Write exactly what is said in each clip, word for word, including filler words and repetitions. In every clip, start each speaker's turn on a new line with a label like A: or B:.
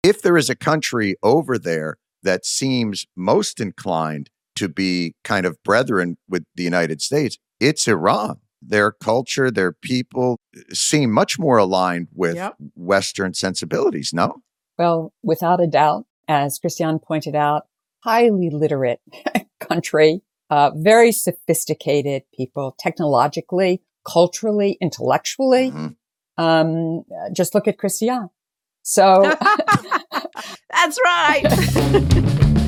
A: if there is a country over there that seems most inclined to be kind of brethren with the United States, it's Iran. Their culture, their people seem much more aligned with
B: Yep.
A: Western sensibilities, no?
C: Well, without a doubt, as Christiane pointed out, highly literate country, uh, very sophisticated people, technologically, culturally, intellectually.
A: Mm-hmm.
C: Um, just look at Christiane. So
B: that's right.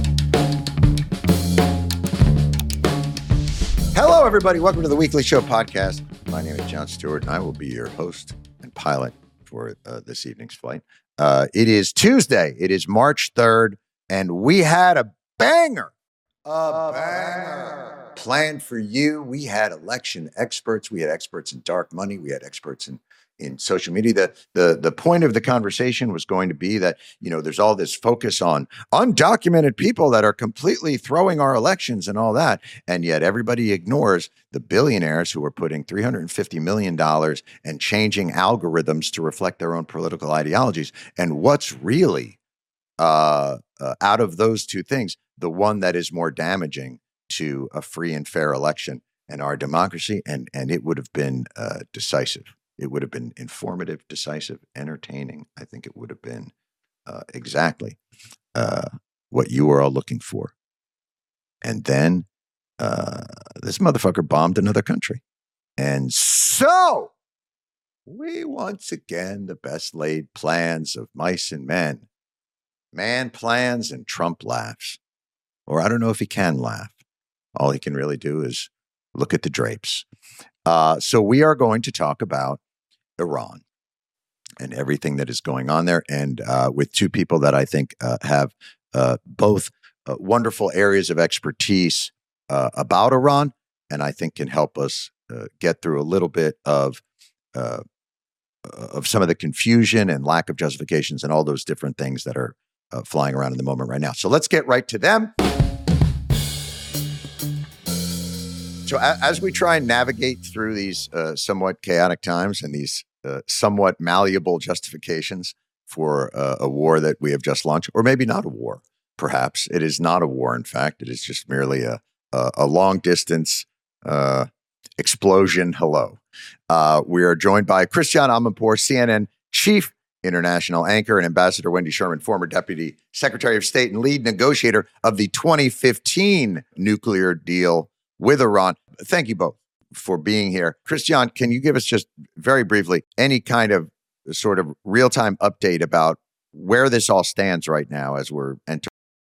A: Hello, everybody. Welcome to the Weekly Show podcast. My name is Jon Stewart, and I will be your host and pilot for uh, this evening's flight. Uh, it is Tuesday. It is March third, and we had a banger, a, a banger planned for you. We had election experts. We had experts in dark money. We had experts in in social media. The, the, the point of the conversation was going to be that, you know, there's all this focus on undocumented people that are completely throwing our elections and all that. And yet everybody ignores the billionaires who are putting three hundred fifty million dollars and changing algorithms to reflect their own political ideologies. And what's really uh, uh, out of those two things, the one that is more damaging to a free and fair election and our democracy, and, and it would have been uh, decisive. It would have been informative, decisive, entertaining. I think it would have been uh, exactly uh, what you were all looking for. And then uh, this motherfucker bombed another country. And so we once again, the best laid plans of mice and men. Man plans and Trump laughs. Or I don't know if he can laugh. All he can really do is look at the drapes. Uh, so we are going to talk about Iran and everything that is going on there, and uh, with two people that I think uh, have uh, both uh, wonderful areas of expertise uh, about Iran, and I think can help us uh, get through a little bit of uh, of some of the confusion and lack of justifications and all those different things that are uh, flying around in the moment right now. So let's get right to them. So a- as we try and navigate through these uh, somewhat chaotic times and these uh, somewhat malleable justifications for uh, a war that we have just launched, or maybe not a war, perhaps it is not a war. In fact, it is just merely a a, a long distance uh, explosion. Hello, uh, we are joined by Christiane Amanpour, C N N chief international anchor, and Ambassador Wendy Sherman, former Deputy Secretary of State and lead negotiator of the twenty fifteen nuclear deal with Iran. Thank you both for being here. Christiane, can you give us just very briefly any kind of sort of real-time update about where this all stands right now as we're entering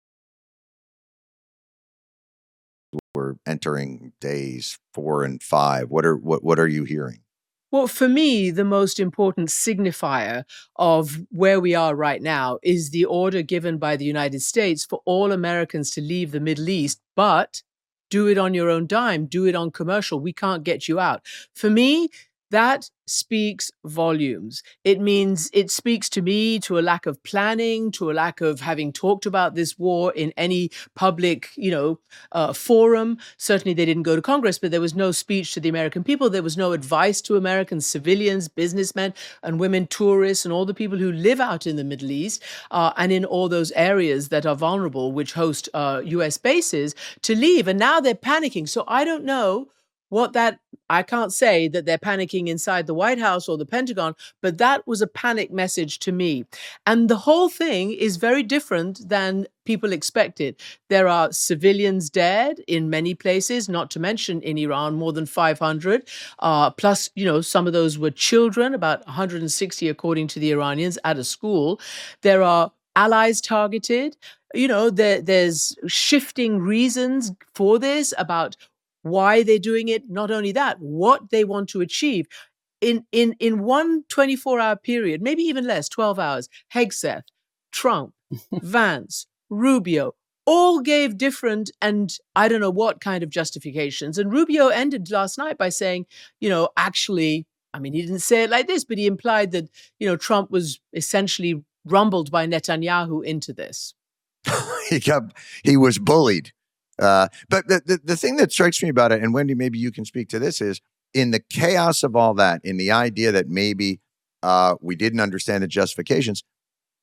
A: we're entering days four and five? What are what what are you hearing?
B: Well, for me, the most important signifier of where we are right now is the order given by the United States for all Americans to leave the Middle East, but do it on your own dime, do it on commercial. We can't get you out. For me, that speaks volumes. It means it speaks to me to a lack of planning, to a lack of having talked about this war in any public, you know, uh, forum. Certainly they didn't go to Congress, but there was no speech to the American people. There was no advice to American civilians, businessmen and women, tourists, and all the people who live out in the Middle East uh, and in all those areas that are vulnerable, which host uh, U S bases, to leave. And now they're panicking. So I don't know what that, I can't say that they're panicking inside the White House or the Pentagon, but that was a panic message to me. And the whole thing is very different than people expected. There are civilians dead in many places, not to mention in Iran, more than five hundred. Uh, plus, you know, some of those were children, about one hundred sixty according to the Iranians, at a school. There are allies targeted. You know, there, there's shifting reasons for this about why they're doing it. Not only that, what they want to achieve. In in in one twenty-four hour period, maybe even less, twelve hours, Hegseth, Trump, Vance, Rubio, all gave different and I don't know what kind of justifications. And Rubio ended last night by saying, you know, actually, I mean, he didn't say it like this, but he implied that, you know, Trump was essentially rumbled by Netanyahu into this.
A: he got, he was bullied. Uh, but the, the, the thing that strikes me about it, and Wendy, maybe you can speak to this, is in the chaos of all that, in the idea that maybe uh, we didn't understand the justifications,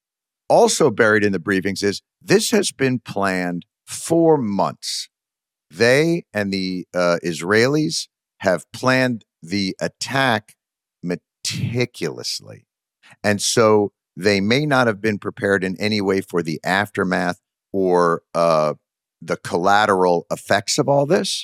A: also buried in the briefings is this has been planned for months. They and the uh, Israelis have planned the attack meticulously. And so they may not have been prepared in any way for the aftermath or uh, the collateral effects of all this.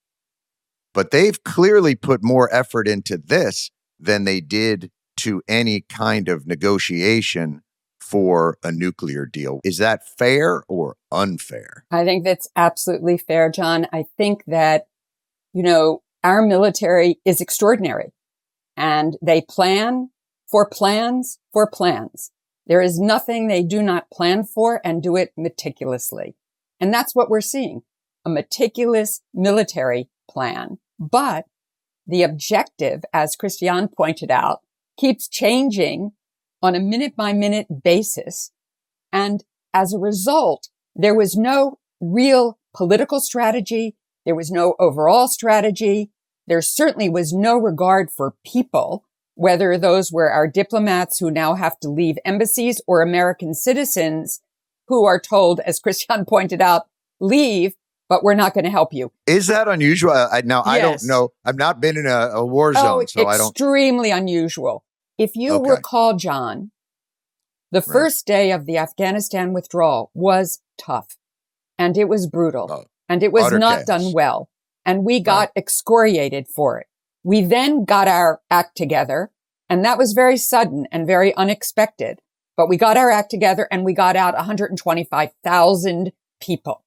A: But they've clearly put more effort into this than they did to any kind of negotiation for a nuclear deal. Is that fair or unfair?
C: I think that's absolutely fair, John. I think that, you know, our military is extraordinary and they plan for plans for plans. There is nothing they do not plan for and do it meticulously. And that's what we're seeing, a meticulous military plan. But the objective, as Christiane pointed out, keeps changing on a minute by minute basis. And as a result, there was no real political strategy. There was no overall strategy. There certainly was no regard for people, whether those were our diplomats who now have to leave embassies or American citizens who are told, as Christiane pointed out, leave, but we're not going to help you.
A: Is that unusual? I, now, I don't
B: Yes.
A: know. I've not been in a, a war zone,
C: Oh,
A: so I don't.
C: extremely unusual. If you
A: Okay.
C: recall, John, the first day of the Afghanistan withdrawal was tough and it was brutal
A: Oh,
C: and it was
A: utter
C: not
A: chaos.
C: done well. And we got excoriated for it. We then got our act together and that was very sudden and very unexpected. But we got our act together and we got out one hundred twenty-five thousand people.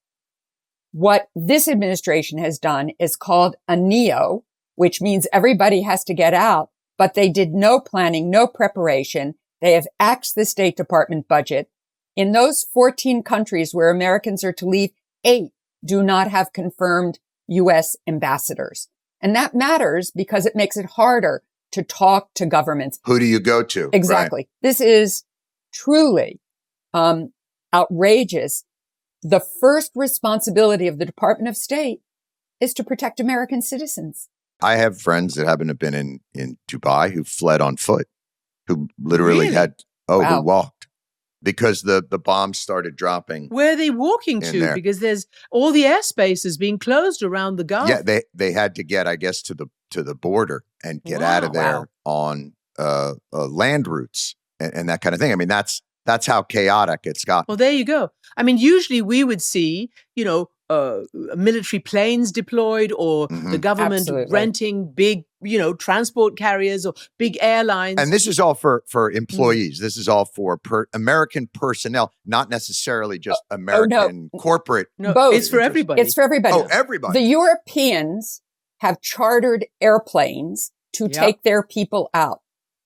C: What this administration has done is called a NEO, which means everybody has to get out, but they did no planning, no preparation. They have axed the State Department budget. In those fourteen countries where Americans are to leave, eight do not have confirmed U S ambassadors. And that matters because it makes it harder to talk to governments.
A: Who do you go to?
C: Exactly.
A: Right.
C: This is truly um, outrageous. The first responsibility of the Department of State is to protect American citizens.
A: I have friends that happen to have been in, in Dubai who fled on foot, who literally
B: Really?
A: had, oh,
C: Wow.
A: who walked because the, the bombs started dropping.
B: Where are they walking
A: In
B: to?
A: there.
B: Because there's all the airspace is being closed around the Gulf.
A: Yeah, they, they had to get, I guess, to the to the border and get out of
B: Wow.
A: there
C: Wow.
A: on uh, uh, land routes and, and that kind of thing. I mean, that's that's how chaotic it's gotten.
B: Well, there you go. I mean, usually we would see, you know, uh, military planes deployed or
A: Mhm.
B: the government
C: Absolutely.
B: renting big, you know, transport carriers or big airlines.
A: And this is all for for
B: Mm.
A: employees. This is all for per, American personnel, not necessarily just
C: Oh,
A: American corporate.
B: no,
C: both.
B: it's for everybody.
C: It's for everybody.
A: Oh, everybody.
C: The Europeans have chartered airplanes to
B: Yep.
C: take their people out.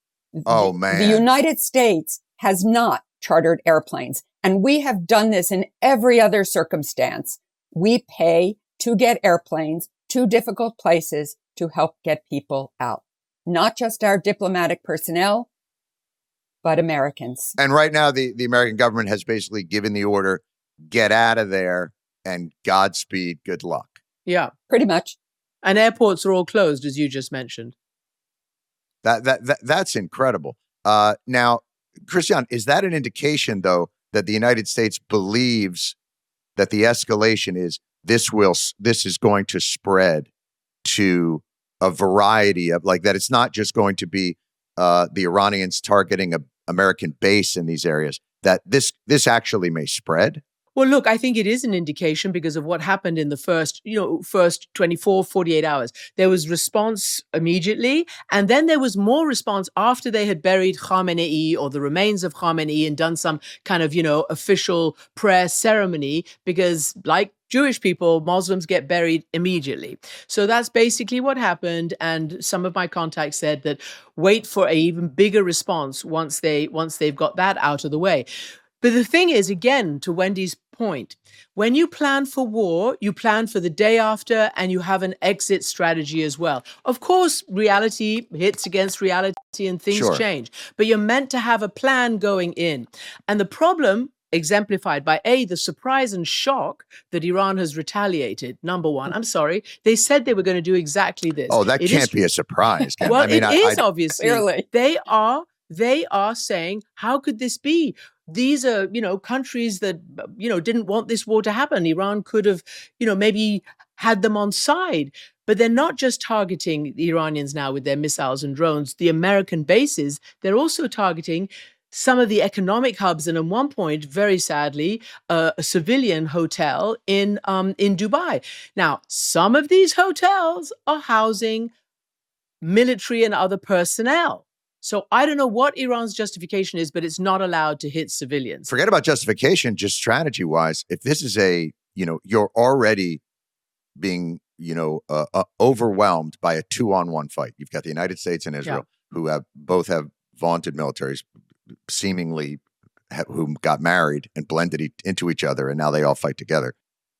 A: Oh,
C: The-
A: man.
C: The United States has not chartered airplanes. And we have done this in every other circumstance. We pay to get airplanes to difficult places to help get people out. Not just our diplomatic personnel, but Americans.
A: And right now, the, the American government has basically given the order, get out of there and Godspeed, good luck.
B: yeah.
C: Pretty much.
B: And airports are all closed, as you just mentioned.
A: That that, that That's incredible. Uh, now, Christiane, is that an indication, though, that the United States believes that the escalation is this will s- this is going to spread to a variety of, like, that it's not just going to be uh, the Iranians targeting a American base in these areas, that this this actually may spread?
B: Well, look, I think it is an indication because of what happened in the first, you know, first twenty-four, forty-eight hours. There was response immediately, and then there was more response after they had buried Khamenei or the remains of Khamenei and done some kind of, you know, official prayer ceremony because, like Jewish people, Muslims get buried immediately. So that's basically what happened. And some of my contacts said that wait for an even bigger response once they once they've got that out of the way. But the thing is, again, to Wendy's point, when you plan for war, you plan for the day after and you have an exit strategy as well. Of course, reality hits against reality and things
A: Sure.
B: change, but you're meant to have a plan going in. And the problem, exemplified by A, the surprise and shock that Iran has retaliated, number one. I'm sorry. They said they were going to do exactly this.
A: Oh, that
B: It
A: can't
B: is-
A: be a surprise. Can-
B: Well,
A: I mean,
B: it
A: I,
B: is
A: I,
B: obviously.
C: Clearly.
B: They are they are saying, how could this be? These are, you know, countries that, you know, didn't want this war to happen. Iran could have, you know, maybe had them on side. But they're not just targeting the Iranians now with their missiles and drones, the American bases. They're also targeting some of the economic hubs, and at one point, very sadly, uh, a civilian hotel in um, in Dubai. Now, some of these hotels are housing military and other personnel. So I don't know what Iran's justification is, but it's not allowed to hit civilians.
A: Forget about justification, just strategy-wise. If this is a, you know, you're already being, you know, uh, uh, overwhelmed by a two-on-one fight. You've got the United States and Israel, yeah. who have both have vaunted militaries, seemingly ha- who got married and blended e- into each other, and now they all fight together.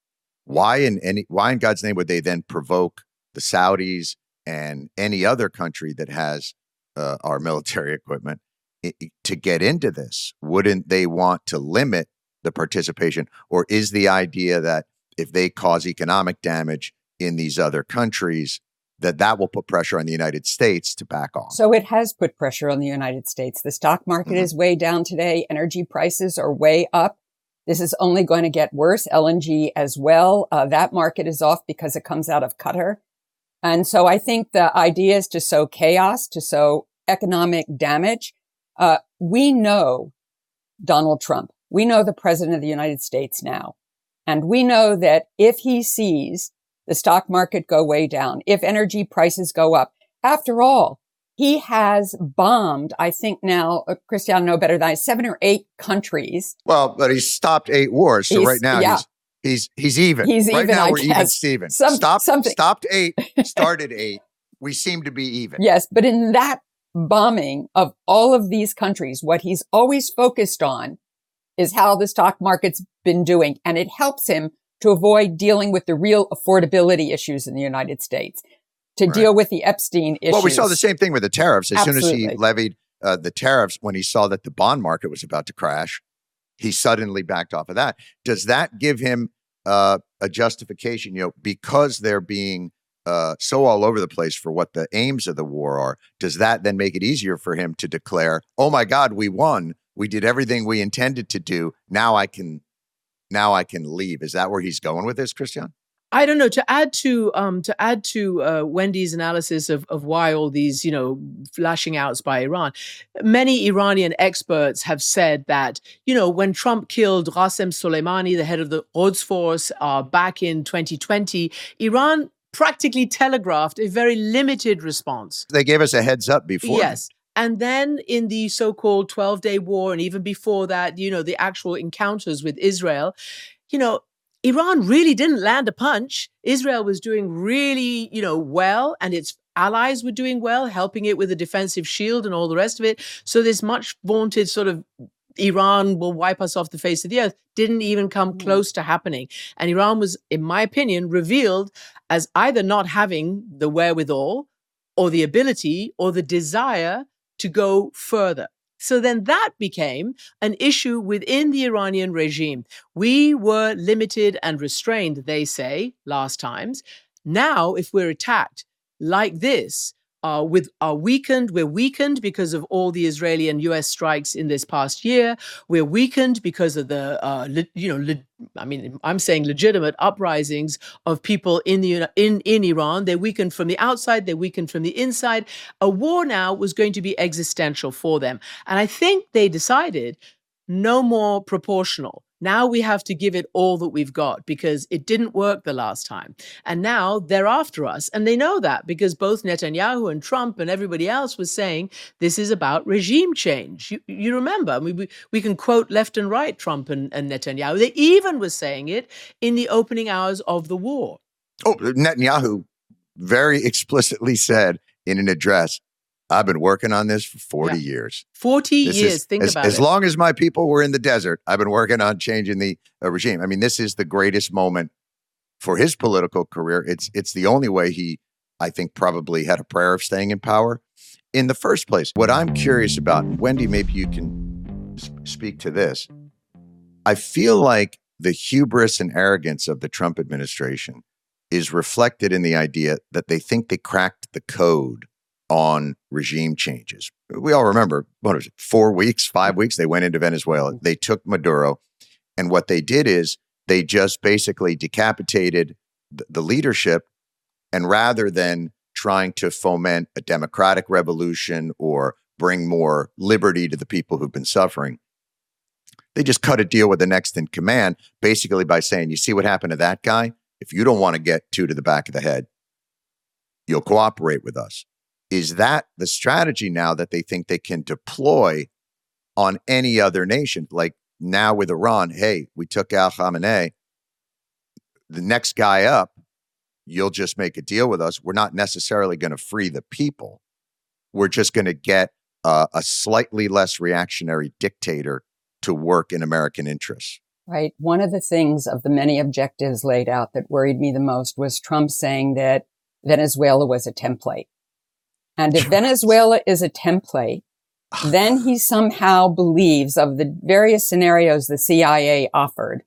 A: Why in any why in God's name would they then provoke the Saudis and any other country that has uh, our military equipment I- to get into this? Wouldn't they want to limit the participation, or is the idea that if they cause economic damage in these other countries, that that will put pressure on the United States to back off?
C: So it has put pressure on the United States. The stock market mm-hmm. is way down today. Energy prices are way up. This is only going to get worse. L N G as well. Uh, that market is off because it comes out of Qatar. And so I think the idea is to sow chaos, to sow economic damage. Uh, we know Donald Trump. We know the president of the United States now. And we know that if he sees the stock market go way down, if energy prices go up, after all, he has bombed, I think now, uh, Christian know better than I, seven or eight countries.
A: Well, but he's stopped eight wars. So
C: He's-
A: right now
C: yeah.
A: he's he's he's even.
C: He's
A: right
C: even,
A: now
C: I
A: we're even,
C: guess.
A: Steven.
C: Some-
A: stopped,
C: something-
A: stopped eight, started eight. We seem to be even.
C: Yes, but in that bombing of all of these countries, what he's always focused on is how the stock market's been doing. And it helps him to avoid dealing with the real affordability issues in the United States, to
A: Right.
C: deal with the Epstein issues.
A: Well, we saw the same thing with the tariffs. As soon as he
C: Absolutely.
A: levied uh, the tariffs, when he saw that the bond market was about to crash, he suddenly backed off of that. Does that give him uh, a justification, you know, because they're being uh, so all over the place for what the aims of the war are? Does that then make it easier for him to declare, oh my God, we won. We did everything we intended to do. Now I can, now I can leave. Is that where he's going with this, Christian?
B: I don't know. To add to um, to add to uh, Wendy's analysis of of why all these, you know, lashing outs by Iran, many Iranian experts have said that, you know, when Trump killed Qasem Soleimani, the head of the Quds Force, uh, back in twenty twenty, Iran practically telegraphed a very limited response.
A: They gave us a heads up before.
B: Yes. And then in the so-called twelve-day war, and even before that, you know, the actual encounters with Israel, you know, Iran really didn't land a punch. Israel was doing really, you know, well, and its allies were doing well, helping it with a defensive shield and all the rest of it. So this much vaunted sort of Iran will wipe us off the face of the earth didn't even come mm. close to happening. And Iran was, in my opinion, revealed as either not having the wherewithal or the ability or the desire to go further. So then that became an issue within the Iranian regime. We were limited and restrained, they say, last times. Now, if we're attacked like this, uh, with are weakened, we're weakened because of all the Israeli and U S strikes in this past year. We're weakened because of the, uh, le- you know, le- I mean, I'm saying legitimate uprisings of people in the in in Iran. They're weakened from the outside. They're weakened from the inside. A war now was going to be existential for them, and I think they decided no more proportional. Now we have to give it all that we've got because it didn't work the last time. And now they're after us. And they know that because both Netanyahu and Trump and everybody else was saying this is about regime change. You, you remember, I mean, we, we can quote left and right Trump and, and Netanyahu. They even were saying it in the opening hours of the war.
A: Oh, Netanyahu very explicitly said in an address, I've been working on this for forty yeah. years.
B: forty
A: this
B: years,
A: is,
B: think
A: as,
B: about
A: as
B: it.
A: As long as my people were in the desert, I've been working on changing the uh, regime. I mean, this is the greatest moment for his political career. It's it's the only way he, I think, probably had a prayer of staying in power in the first place. What I'm curious about, Wendy, maybe you can speak to this. I feel like the hubris and arrogance of the Trump administration is reflected in the idea that they think they cracked the code on regime changes. We all remember, what was it, four weeks, five weeks, they went into Venezuela. They took Maduro. And what they did is they just basically decapitated th- the leadership. And rather than trying to foment a democratic revolution or bring more liberty to the people who've been suffering, they just cut a deal with the next in command, basically by saying, you see what happened to that guy? If you don't want to get two to the back of the head, you'll cooperate with us. Is that the strategy now that they think they can deploy on any other nation? Like now with Iran, hey, we took out Khamenei. The next guy up, you'll just make a deal with us. We're not necessarily going to free the people. We're just going to get uh, a slightly less reactionary dictator to work in American interests.
C: Right. One of the things of the many objectives laid out that worried me the most was Trump saying that Venezuela was a template. And if Venezuela is a template, then he somehow believes of the various scenarios the C I A offered,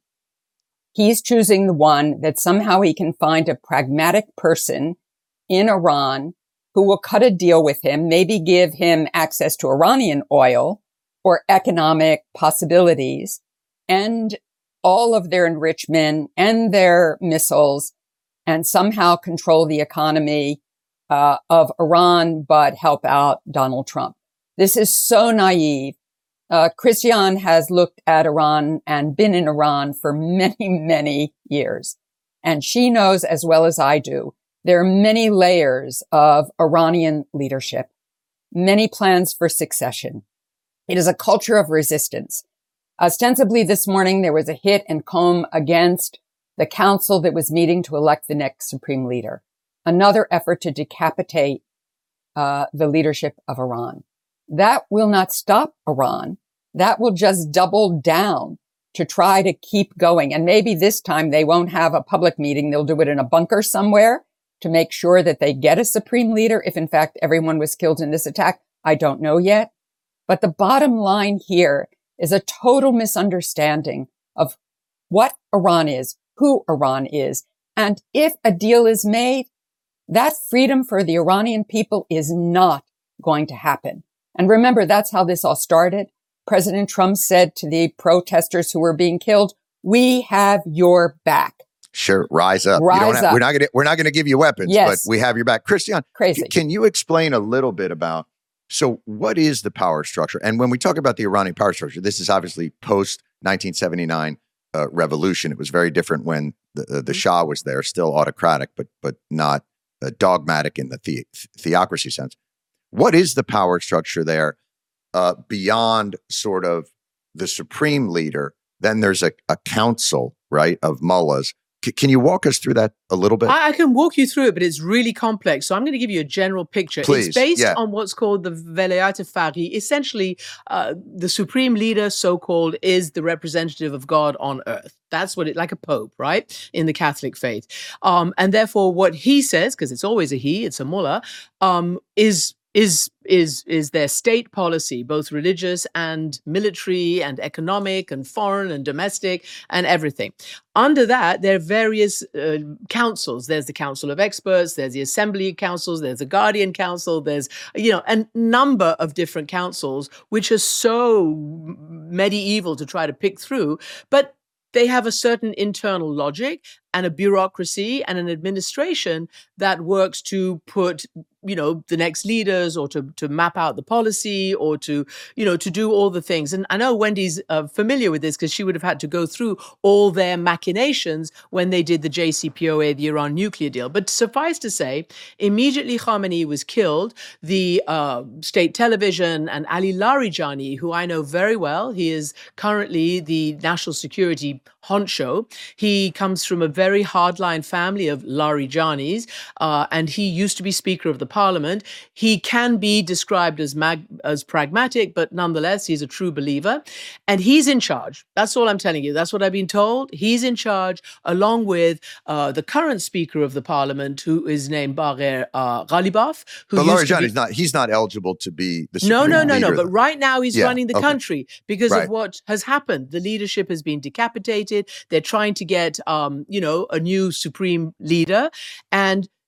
C: he's choosing the one that somehow he can find a pragmatic person in Iran who will cut a deal with him, maybe give him access to Iranian oil or economic possibilities and all of their enrichment and their missiles, and somehow control the economy uh, of Iran, but help out Donald Trump. This is so naive. Uh, Christiane has looked at Iran and been in Iran for many, many years. And she knows as well as I do, there are many layers of Iranian leadership, many plans for succession. It is a culture of resistance. Ostensibly this morning, there was a hit and comb against the council that was meeting to elect the next supreme leader. Another effort to decapitate uh, the leadership of Iran. That will not stop Iran. That will just double down to try to keep going. And maybe this time they won't have a public meeting. They'll do it in a bunker somewhere to make sure that they get a supreme leader. If in fact everyone was killed in this attack, I don't know yet. But the bottom line here is a total misunderstanding of what Iran is, who Iran is. And if a deal is made, that freedom for the Iranian people is not going to happen. And remember, that's how this all started. President Trump said to the protesters who were being killed, we have your back.
A: Sure, rise up.
C: Rise
A: you don't have,
C: up.
A: We're not going to we're not going to give you weapons,
C: Yes.
A: but we have your back. Christiane,
C: Crazy.
A: can you explain a little bit about, so what is the power structure? And when we talk about the Iranian power structure, this is obviously post nineteen seventy-nine uh, revolution. It was very different when the, uh, the Shah was there, still autocratic, but but not uh, dogmatic in the, the theocracy sense. What is the power structure there uh, beyond sort of the supreme leader? Then there's a, a council, right, of mullahs. C- can you walk us through that a little bit?
B: I, I can walk you through it, but it's really complex. So I'm going to give you a general picture.
A: Please,
B: it's based
A: yeah.
B: on what's called the Velayat Faqih. Essentially, uh, the supreme leader, so-called, is the representative of God on earth. That's what it, like a pope, right, in the Catholic faith. Um, and therefore, what he says, because it's always a he, it's a mullah, um, is is is is their state policy, both religious and military and economic and foreign and domestic and everything. Under that, there are various uh, councils. There's the Council of Experts, there's the Assembly of Councils, there's the Guardian Council, there's, you know, a number of different councils, which are so medieval to try to pick through, but they have a certain internal logic and a bureaucracy and an administration that works to put, you know, the next leaders, or to to map out the policy, or to, you know, to do all the things. And I know Wendy's uh, familiar with this because she would have had to go through all their machinations when they did the J C P O A, the Iran nuclear deal. But suffice to say, immediately Khamenei was killed, the uh, state television and Ali Larijani, who I know very well, he is currently the national security honcho. He comes from a very hardline family of Larijanis, uh, and he used to be Speaker of the Parliament. He can be described as mag- as pragmatic, but nonetheless, he's a true believer. And he's in charge. That's all I'm telling you. That's what I've been told. He's in charge, along with uh, the current Speaker of the Parliament, who is named Bagher uh, Ghalibaf. Who
A: But
B: used to be-
A: Larijani is not, he's not eligible to be the
B: no,
A: supreme
B: no, no, no.
A: leader,
B: But
A: though.
B: right now he's
A: Yeah,
B: running the
A: okay.
B: country because
A: Right.
B: of what has happened. The leadership has been decapitated. They're trying to get, um, you know, a new supreme leader. And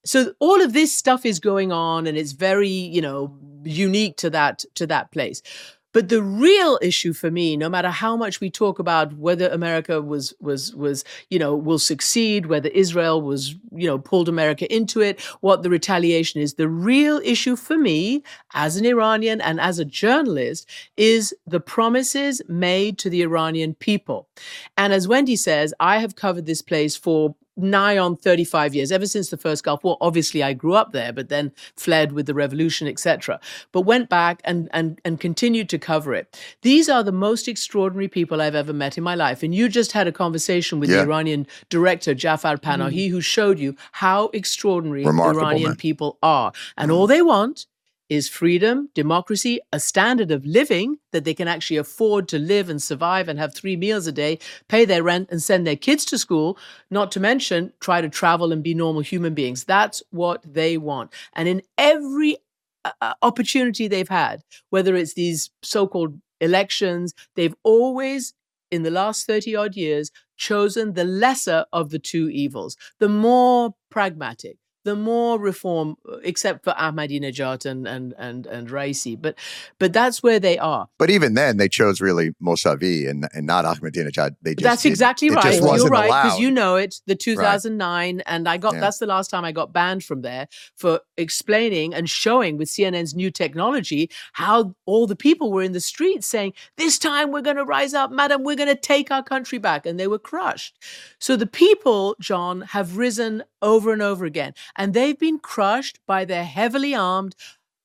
B: So all of this stuff is going on, and it's very, you know, unique to that to that place. But the real issue for me, no matter how much we talk about whether America was was was you know will succeed, whether Israel was you know pulled America into it, what the retaliation is, the real issue for me as an Iranian and as a journalist is the promises made to the Iranian people. And as Wendy says, I have covered this place for nigh on thirty-five years, ever since the first Gulf War. Obviously, I grew up there, but then fled with the revolution, et cetera. But went back and, and, and continued to cover it. These are the most extraordinary people I've ever met in my life. And you just had a conversation with yeah. the Iranian director, Jafar Panahi, mm. who showed you how extraordinary
A: Remarkable,
B: Iranian
A: man.
B: people are. And mm. all they want is freedom, democracy, a standard of living that they can actually afford to live and survive and have three meals a day, pay their rent and send their kids to school, not to mention try to travel and be normal human beings. That's what they want. And in every uh, opportunity they've had, whether it's these so-called elections, they've always, in the last thirty odd years, chosen the lesser of the two evils, the more pragmatic, the more reform, except for Ahmadinejad and and and and Raisi, but but that's where they are.
A: But even then, they chose really Mossavi and and not Ahmadinejad. They just
B: that's exactly
A: it,
B: right.
A: It just wasn't
B: You're right
A: allowed.
B: Because you know it. The two thousand nine, right. and I got
A: yeah.
B: that's the last time I got banned from there for explaining and showing with C N N's new technology how all the people were in the streets saying, "This time we're going to rise up, madam. We're going to take our country back," and they were crushed. So the people, John, have risen over and over again. And they've been crushed by their heavily armed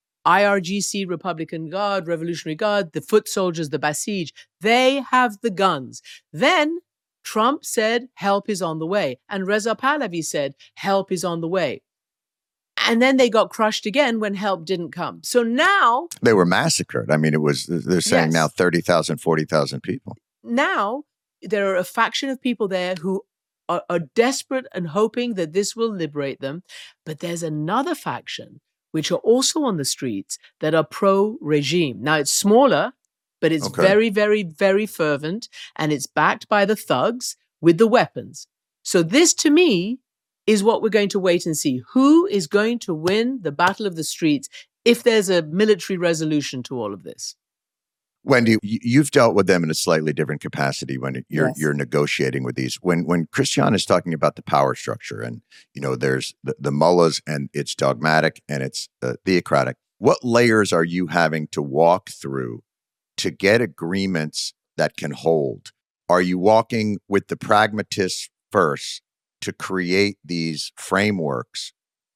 B: I R G C, Republican Guard, Revolutionary Guard, the foot soldiers, the Basij. They have the guns. Then Trump said, help is on the way. And Reza Pahlavi said, help is on the way. And then they got crushed again when help didn't come. So now...
A: They were massacred. I mean, it was, they're saying yes. now thirty thousand, forty thousand people.
B: Now, there are a faction of people there who Are, are desperate and hoping that this will liberate them. But there's another faction which are also on the streets that are pro-regime. Now, it's smaller, but it's okay. very, very, very fervent, and it's backed by the thugs with the weapons. So this, to me, is what we're going to wait and see. Who is going to win the battle of the streets if there's a military resolution to all of this?
A: Wendy, you've dealt with them in a slightly different capacity when you're
C: yes.
A: you're negotiating with these. When when Christiane is talking about the power structure, and you know, there's the, the mullahs, and it's dogmatic and it's uh, theocratic. What layers are you having to walk through to get agreements that can hold? Are you walking with the pragmatists first to create these frameworks,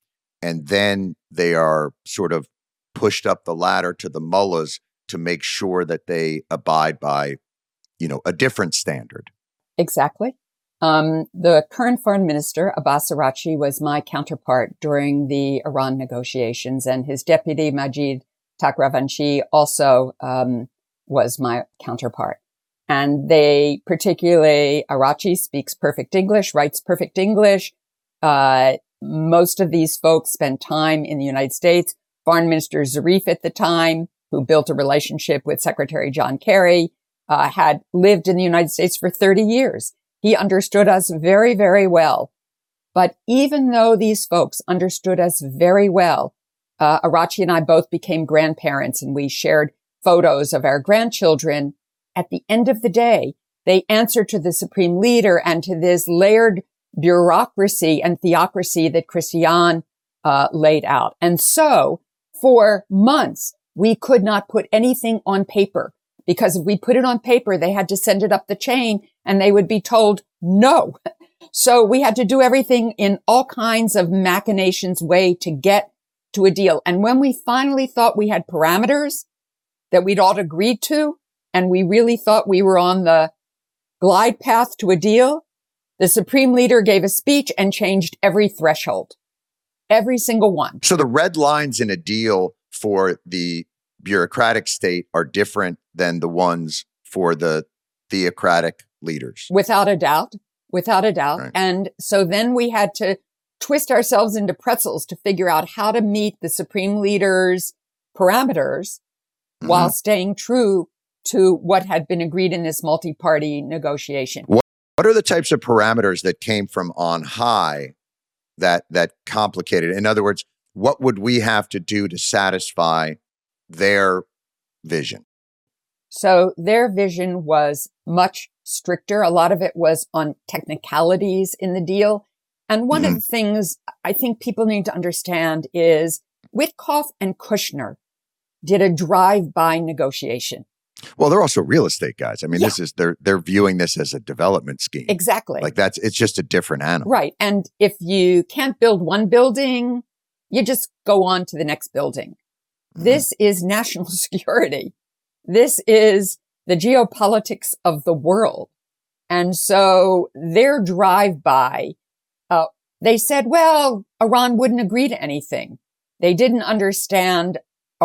A: and then they are sort of pushed up the ladder to the mullahs to make sure that they abide by, you know, a different standard?
C: Exactly. Um, the current foreign minister, Abbas Araghchi, was my counterpart during the Iran negotiations, and his deputy, Majid Takhravanchi, also um, was my counterpart. And they, particularly Araghchi, speaks perfect English, writes perfect English. Uh, most of these folks spent time in the United States. Foreign Minister Zarif at the time, who built a relationship with Secretary John Kerry, uh, had lived in the United States for thirty years. He understood us very, very well. But even though these folks understood us very well, uh, Araghchi and I both became grandparents, and we shared photos of our grandchildren. At the end of the day, they answer to the supreme leader and to this layered bureaucracy and theocracy that Christiane uh, laid out. And so, for months, we could not put anything on paper, because if we put it on paper, they had to send it up the chain and they would be told no. So we had to do everything in all kinds of machinations way to get to a deal. And when we finally thought we had parameters that we'd all agreed to, and we really thought we were on the glide path to a deal, the supreme leader gave a speech and changed every threshold, every single one.
A: So the red lines in a deal for the bureaucratic state are different than the ones for the theocratic leaders.
C: Without a doubt. Without a doubt. Right. And so then we had to twist ourselves into pretzels to figure out how to meet the supreme leader's parameters mm-hmm. while staying true to what had been agreed in this multi-party negotiation.
A: What, what are the types of parameters that came from on high that that complicated? In other words, what would we have to do to satisfy their vision?
C: So their vision was much stricter. A lot of it was on technicalities in the deal. And one mm-hmm. of the things I think people need to understand is Witkoff and Kushner did a drive-by negotiation.
A: Well, they're also real estate guys. I mean,
C: yeah.
A: this is they're they're viewing this as a development scheme.
C: Exactly.
A: Like that's it's just a different animal.
C: Right. And if you can't build one building, you just go on to the next building. Mm-hmm. This is national security. This is the geopolitics of the world. And so their drive-by, uh, they said, well, Iran wouldn't agree to anything. They didn't understand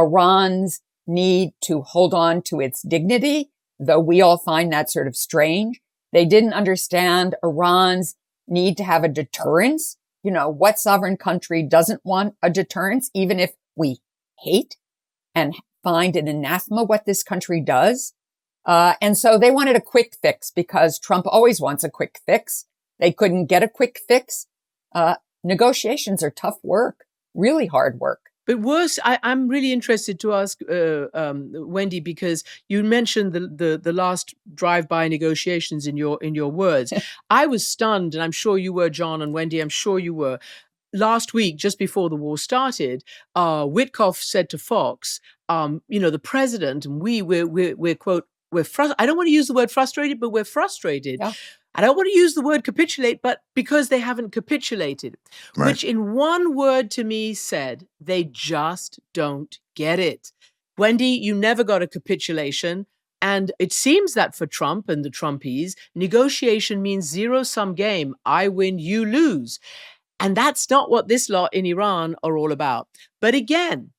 C: Iran's need to hold on to its dignity, though we all find that sort of strange. They didn't understand Iran's need to have a deterrence. You know, what sovereign country doesn't want a deterrence, even if we hate and find an anathema what this country does? Uh, and so they wanted a quick fix because Trump always wants a quick fix. They couldn't get a quick fix. Uh, negotiations are tough work, really hard work.
B: But worse, I, I'm really interested to ask uh, um, Wendy, because you mentioned the, the the last drive-by negotiations in your in your words. I was stunned, and I'm sure you were, John and Wendy. I'm sure you were. Last week, just before the war started, uh, Witkoff said to Fox, um, "You know, the president and we, we're we're, we're quote, we're frust- I don't want to use the word frustrated, but we're frustrated." Yeah. I don't want to use the word capitulate, but because they haven't capitulated, right. Which in one word to me said, they just don't get it. Wendy, you never got a capitulation. And it seems that for Trump and the Trumpies, negotiation means zero-sum game. I win, you lose. And that's not what this lot in Iran are all about. But again,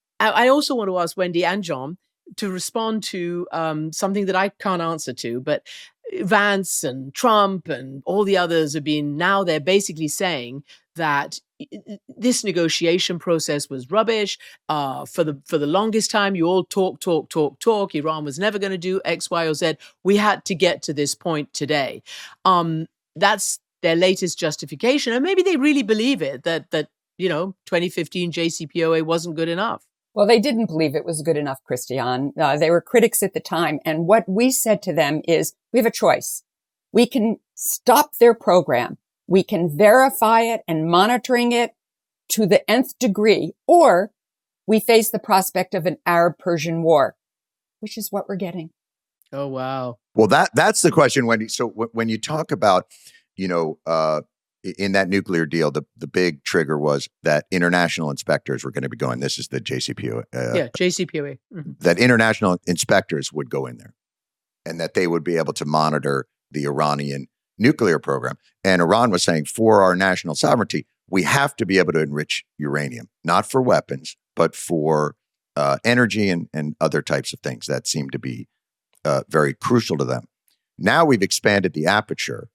B: I also want to ask Wendy and John to respond to um, something that I can't answer to, but Vance and Trump and all the others have been, now they're basically saying that this negotiation process was rubbish. Uh, for the for the longest time, you all talk, talk, talk, talk. Iran was never going to do X, Y, or Z. We had to get to this point today. Um, that's their latest justification. And maybe they really believe it, that, that you know, twenty fifteen J C P O A wasn't good enough.
C: Well, they didn't believe it was good enough, Christiane. Uh, they were critics at the time. And what we said to them is, we have a choice. We can stop their program. We can verify it and monitoring it to the nth degree, or we face the prospect of an Arab-Persian war, which is what we're getting.
B: Oh, wow.
A: Well, that that's the question, Wendy. So w- when you talk about, you know, uh, in that nuclear deal, the, the big trigger was that international inspectors were going to be going. This is the J C P O A. Uh,
B: yeah, J C P O A. Mm-hmm.
A: That international inspectors would go in there and that they would be able to monitor the Iranian nuclear program. And Iran was saying, for our national sovereignty, we have to be able to enrich uranium, not for weapons, but for uh, energy and, and other types of things that seem to be uh, very crucial to them. Now we've expanded the aperture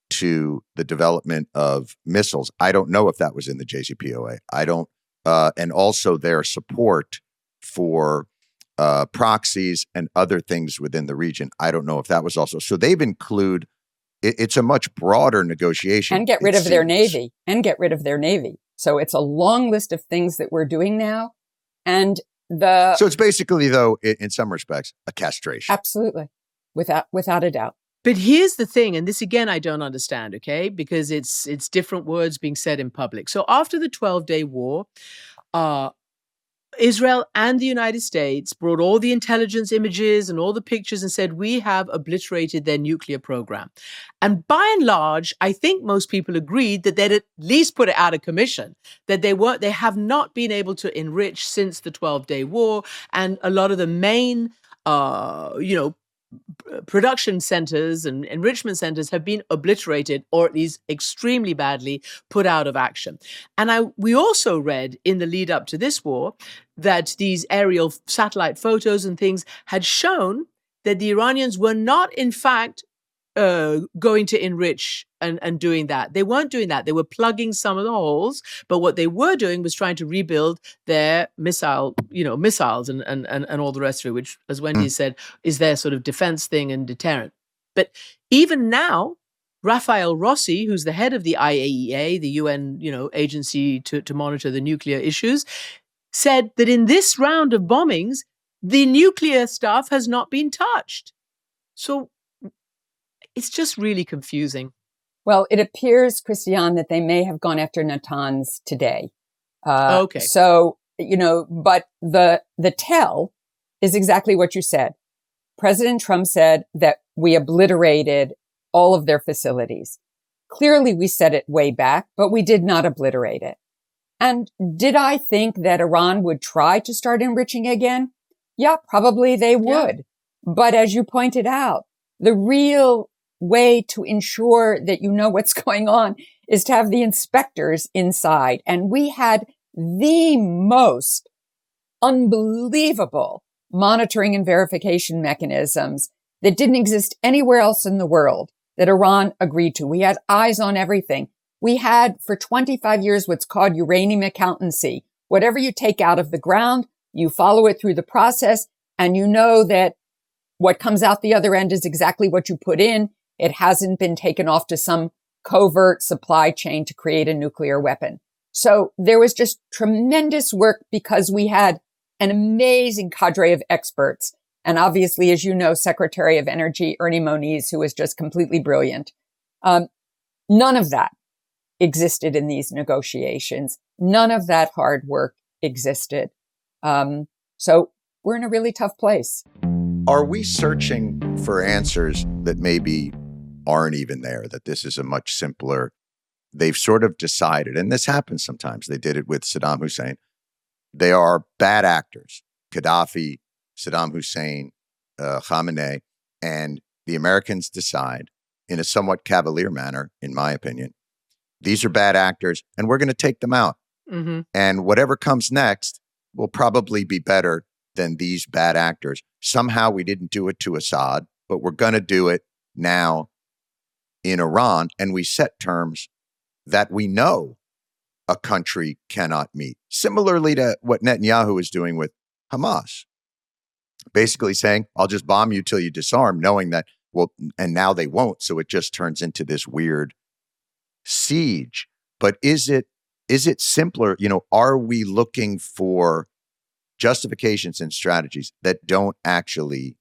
A: to the development of missiles. I don't know if that was in the J C P O A. I don't, uh, and also their support for uh, proxies and other things within the region. I don't know if that was also. So they've include, it, it's a much broader negotiation.
C: And get rid of their Navy, and get rid of their Navy. So it's a long list of things that we're doing now. And the.
A: So it's basically, though, in, in some respects, a castration.
C: Absolutely. Without, without a doubt.
B: But here's the thing, and this again I don't understand, okay? Because it's it's different words being said in public. So after the twelve-day war, uh, Israel and the United States brought all the intelligence images and all the pictures and said, we have obliterated their nuclear program. And by and large, I think most people agreed that they'd at least put it out of commission, that they weren't, they have not been able to enrich since the twelve-day war. And a lot of the main, uh, you know, production centers and enrichment centers have been obliterated, or at least extremely badly put out of action. And I, we also read in the lead up to this war that these aerial satellite photos and things had shown that the Iranians were not, in fact, uh, going to enrich and, and doing that. They weren't doing that. They were plugging some of the holes, but what they were doing was trying to rebuild their missile, you know, missiles and and and, and all the rest of it, which, as Wendy mm. said, is their sort of defense thing and deterrent. But even now, Rafael Rossi, who's the head of the I A E A, the U N, you know, agency to, to monitor the nuclear issues, said that in this round of bombings, the nuclear stuff has not been touched. So it's just really confusing.
C: Well, it appears, Christiane, that they may have gone after Natanz today. Uh,
B: okay.
C: So, you know, but the the tell is exactly what you said. President Trump said that we obliterated all of their facilities. Clearly, we said it way back, but we did not obliterate it. And did I think that Iran would try to start enriching again? Yeah, probably they would. Yeah. But as you pointed out, the real way to ensure that you know what's going on is to have the inspectors inside. And we had the most unbelievable monitoring and verification mechanisms that didn't exist anywhere else in the world that Iran agreed to. We had eyes on everything. We had for twenty-five years what's called uranium accountancy. Whatever you take out of the ground, you follow it through the process, and you know that what comes out the other end is exactly what you put in. It hasn't been taken off to some covert supply chain to create a nuclear weapon. So there was just tremendous work because we had an amazing cadre of experts. And obviously, as you know, Secretary of Energy Ernie Moniz, who was just completely brilliant. Um, none of that existed in these negotiations. None of that hard work existed. Um, so we're in a really tough place.
A: Are we searching for answers that maybe aren't even there, that this is a much simpler, they've sort of decided, and this happens sometimes. They did it with Saddam Hussein. They are bad actors, Gaddafi, Saddam Hussein, uh, Khamenei, and the Americans decide in a somewhat cavalier manner, in my opinion, these are bad actors and we're going to take them out.
B: Mm-hmm.
A: And whatever comes next will probably be better than these bad actors. Somehow we didn't do it to Assad, but we're going to do it now in Iran. And we set terms that we know a country cannot meet. Similarly to what Netanyahu is doing with Hamas. Basically saying, I'll just bomb you till you disarm, knowing that, well, and now they won't. So it just turns into this weird siege. But is it is it simpler? You know, are we looking for justifications and strategies that don't actually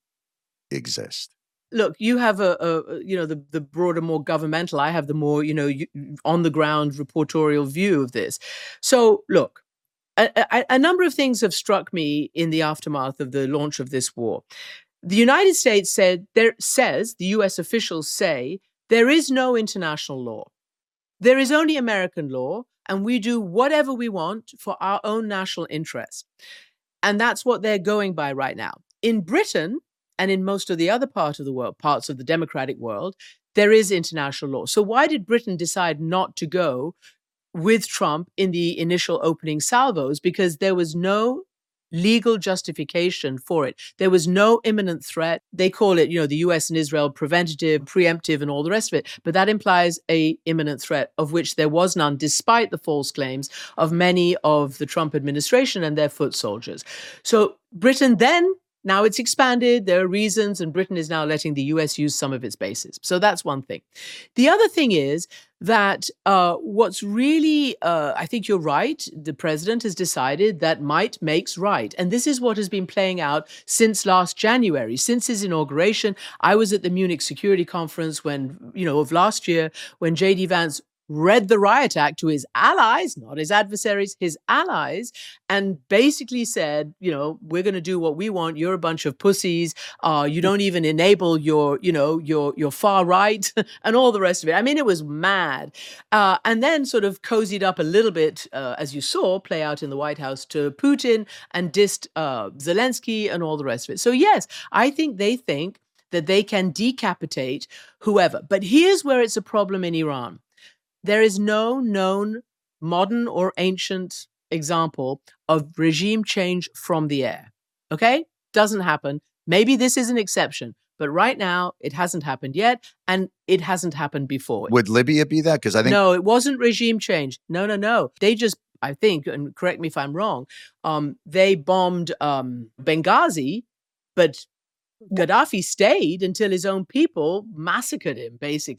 A: exist?
B: Look, you have a, a you know, the, the broader, more governmental. I have the more, you know, on the ground reportorial view of this. So look, a, a, a number of things have struck me in the aftermath of the launch of this war. The United States said there says the U S officials say there is no international law. There is only American law, and we do whatever we want for our own national interest. And that's what they're going by right now. In Britain, and in most of the other part of the world, parts of the democratic world, there is international law. So why did Britain decide not to go with Trump in the initial opening salvos? Because there was no legal justification for it. There was no imminent threat. They call it, you know, the U S and Israel preventative, preemptive, and all the rest of it. But that implies a imminent threat, of which there was none, despite the false claims of many of the Trump administration and their foot soldiers. So Britain then, now it's expanded, there are reasons, and Britain is now letting the U S use some of its bases. So that's one thing. The other thing is that uh, what's really, uh, I think you're right, the president has decided that might makes right. And this is what has been playing out since last January, since his inauguration. I was at the Munich Security Conference when, you know, of last year, when J D Vance read the riot act to his allies, not his adversaries, his allies, and basically said, you know, we're going to do what we want. You're a bunch of pussies. Uh, you don't even enable your, you know, your your far right and all the rest of it. I mean, it was mad. Uh, and then sort of cozied up a little bit, uh, as you saw play out in the White House, to Putin and dissed uh, Zelensky and all the rest of it. So yes, I think they think that they can decapitate whoever. But here's where it's a problem in Iran. There is no known modern or ancient example of regime change from the air. Okay? Doesn't happen. Maybe this is an exception, but right now it hasn't happened yet, and it hasn't happened before.
A: Would Libya be that? Because I think
B: no, it wasn't regime change. No, no, no. They just, I think, and correct me if I'm wrong, um, they bombed um, Benghazi, but Gaddafi stayed until his own people massacred him, basically.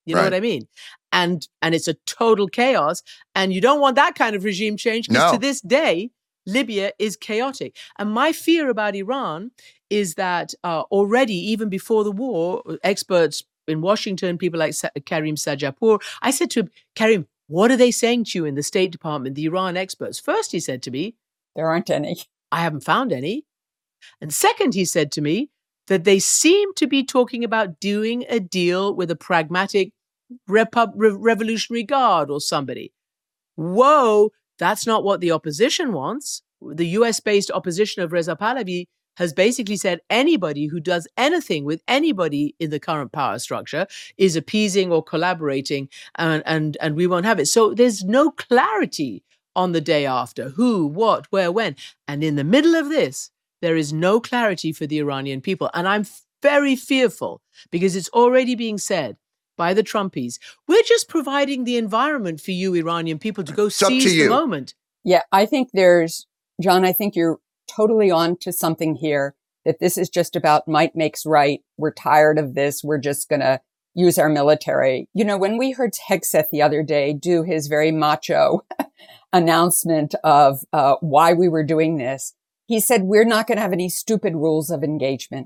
B: You know
A: Right.
B: what I mean? And and it's a total chaos. And you don't want that kind of regime change because
A: No.
B: to this day, Libya is chaotic. And my fear about Iran is that uh, already, even before the war, experts in Washington, people like Sa- Karim Sajapour, I said to him, Karim, what are they saying to you in the State Department, the Iran experts? First, he said to me,
C: There aren't any.
B: I haven't found any. And second, he said to me that they seem to be talking about doing a deal with a pragmatic Repub- Re- Revolutionary Guard or somebody. Whoa, that's not what the opposition wants. The U S-based opposition of Reza Pahlavi has basically said anybody who does anything with anybody in the current power structure is appeasing or collaborating, and, and, and we won't have it. So there's no clarity on the day after who, what, where, when. And in the middle of this, there is no clarity for the Iranian people. And I'm very fearful because it's already being said by the Trumpies, we're just providing the environment for you Iranian people to go
A: It's up to
B: seize the
A: you.
B: moment.
C: Yeah, I think there's, John, I think you're totally on to something here, that this is just about might makes right. We're tired of this. We're just going to use our military. You know, when we heard Hegseth the other day do his very macho announcement of uh, why we were doing this, he said, we're not going to have any stupid rules of engagement.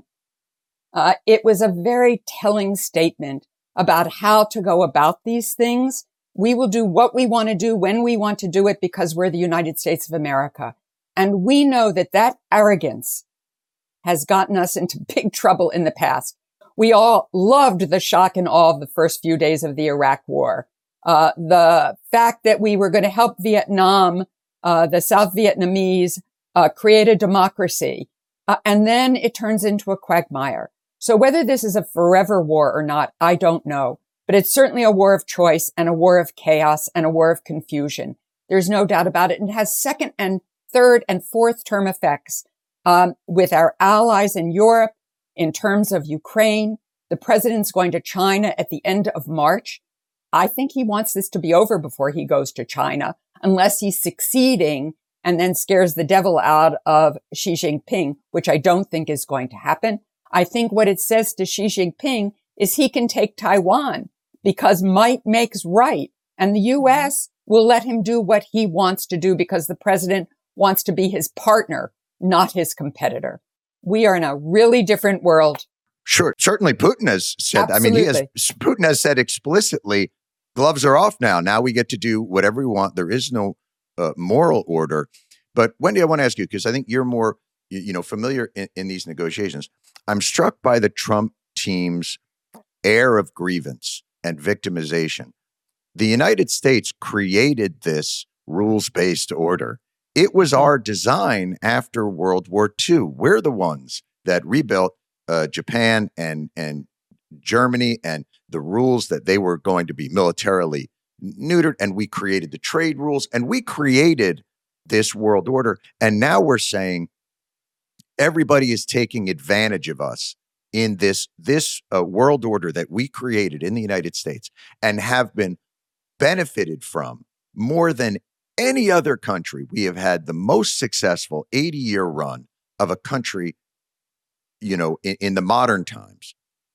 C: Uh, it was a very telling statement about how to go about these things. We will do what we want to do when we want to do it because we're the United States of America. And we know that that arrogance has gotten us into big trouble in the past. We all loved the shock and awe of the first few days of the Iraq War. Uh, the fact that we were going to help Vietnam, uh, the South Vietnamese, uh, create a democracy. Uh, and then it turns into a quagmire. So whether this is a forever war or not, I don't know. But it's certainly a war of choice and a war of chaos and a war of confusion. There's no doubt about it. And it has second and third and fourth term effects um, with our allies in Europe in terms of Ukraine. The president's going to China at the end of March. I think he wants this to be over before he goes to China, unless he's succeeding and then scares the devil out of Xi Jinping, which I don't think is going to happen. I think what it says to Xi Jinping is he can take Taiwan because might makes right. And the U S will let him do what he wants to do because the president wants to be his partner, not his competitor. We are in a really different world.
A: Sure. Certainly Putin has said, I mean, he has, Putin has said explicitly, gloves are off now. Now we get to do whatever we want. There is no uh, moral order. But Wendy, I want to ask you, because I think you're more, you, you know, familiar in, in these negotiations. I'm struck by the Trump team's air of grievance and victimization. The United States created this rules-based order. It was our design after World War Two. We're the ones that rebuilt uh, Japan and, and Germany and the rules that they were going to be militarily neutered. And we created the trade rules and we created this world order. And now we're saying everybody is taking advantage of us in this, this uh, world order that we created in the United States and have been benefited from more than any other country. We have had the most successful eighty-year run of a country, you know, in, in the modern times.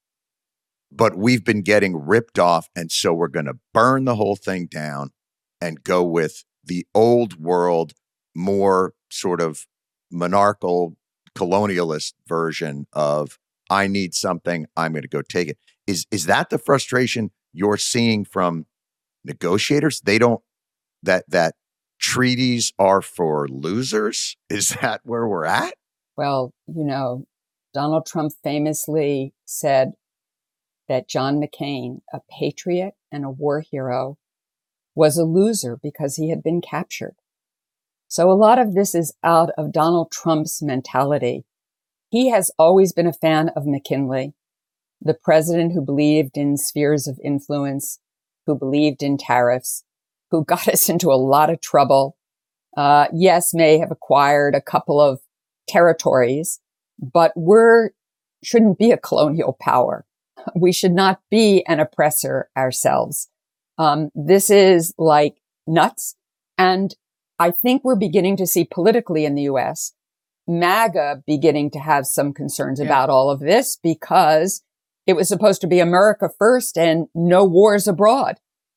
A: But we've been getting ripped off, and so we're going to burn the whole thing down and go with the old world, more sort of monarchical, colonialist version of I need something, I'm going to go take it. Is is that the frustration you're seeing from negotiators? They don't, that that treaties are for losers? Is that where we're at?
C: Well, you know, Donald Trump famously said that John McCain, a patriot and a war hero, was a loser because he had been captured. So a lot of this is out of Donald Trump's mentality. He has always been a fan of McKinley, the president who believed in spheres of influence, who believed in tariffs, who got us into a lot of trouble. Uh, yes, may have acquired a couple of territories, but we're shouldn't be a colonial power. We should not be an oppressor ourselves. Um, this is like nuts. And I think we're beginning to see politically in the U S, MAGA beginning to have some concerns
B: Yeah.
C: about all of this because it was supposed to be America first and no wars abroad.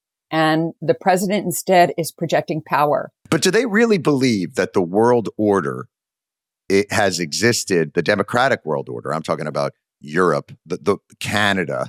C: And the president instead is projecting power.
A: But do they really believe that the world order, it has existed, the democratic world order, I'm talking about Europe, the, the Canada,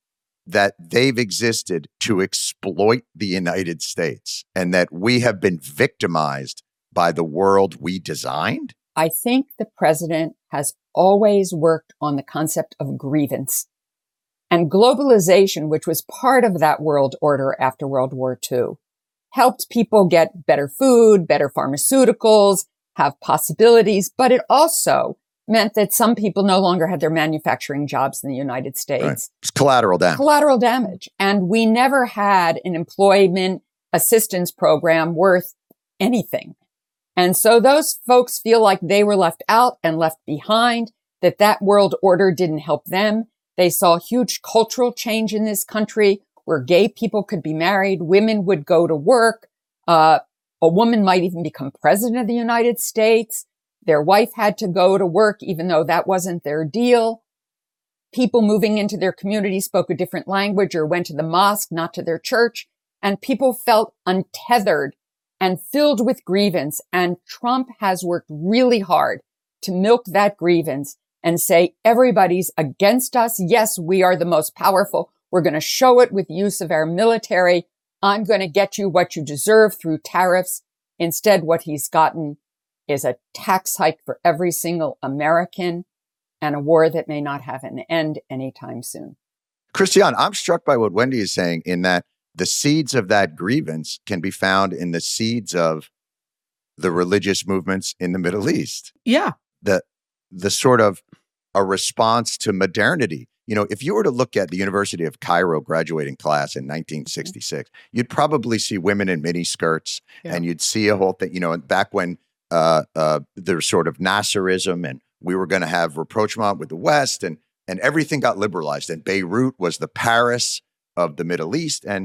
A: that they've existed to exploit the United States and that we have been victimized by the world we designed?
C: I think the president has always worked on the concept of grievance. And globalization, which was part of that world order after World War Two, helped people get better food, better pharmaceuticals, have possibilities, but it also meant that some people no longer had their manufacturing jobs in the United States.
A: Right. It's collateral damage.
C: Collateral damage. And we never had an employment assistance program worth anything. And so those folks feel like they were left out and left behind, that that world order didn't help them. They saw huge cultural change in this country where gay people could be married, women would go to work, uh, a woman might even become president of the United States. Their wife had to go to work even though that wasn't their deal. People moving into their community spoke a different language or went to the mosque, not to their church. And people felt untethered and filled with grievance. And Trump has worked really hard to milk that grievance and say, everybody's against us. Yes, we are the most powerful. We're going to show it with use of our military. I'm going to get you what you deserve through tariffs. Instead, what he's gotten is a tax hike for every single American and a war that may not have an end anytime soon.
A: Christiane, I'm struck by what Wendy is saying in that the seeds of that grievance can be found in the seeds of the religious movements in the Middle East.
B: Yeah.
A: The the sort of a response to modernity. You know, if you were to look at the University of Cairo graduating class in nineteen sixty-six, mm-hmm. you'd probably see women in mini skirts, yeah. and you'd see a whole thing, you know, back when uh, uh, there's sort of Nasserism and we were going to have rapprochement with the West and and everything got liberalized. And Beirut was the Paris of the Middle East. And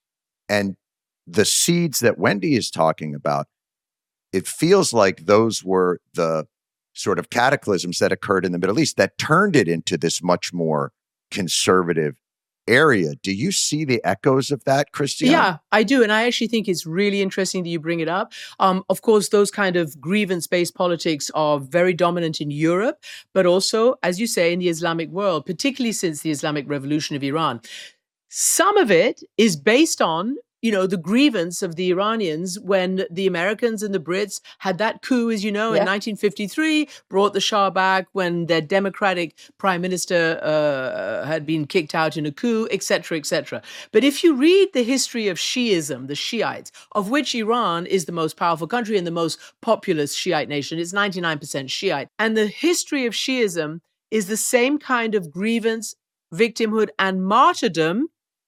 A: and the seeds that Wendy is talking about, it feels like those were the sort of cataclysms that occurred in the Middle East that turned it into this much more conservative area. Do you see the echoes of that, Christiane?
B: Yeah, I do. And I actually think it's really interesting that you bring it up. Um, of course, those kind of grievance-based politics are very dominant in Europe, but also, as you say, in the Islamic world, particularly since the Islamic Revolution of Iran. Some of it is based on, you know, the grievance of the Iranians when the Americans and the Brits had that coup, as you know, yeah. in nineteen fifty-three, brought the Shah back when their democratic prime minister uh, had been kicked out in a coup, et cetera, et cetera. But if you read the history of Shiism, the Shiites, of which Iran is the most powerful country and the most populous Shiite nation, it's ninety-nine percent Shiite. And the history of Shiism is the same kind of grievance, victimhood, and martyrdom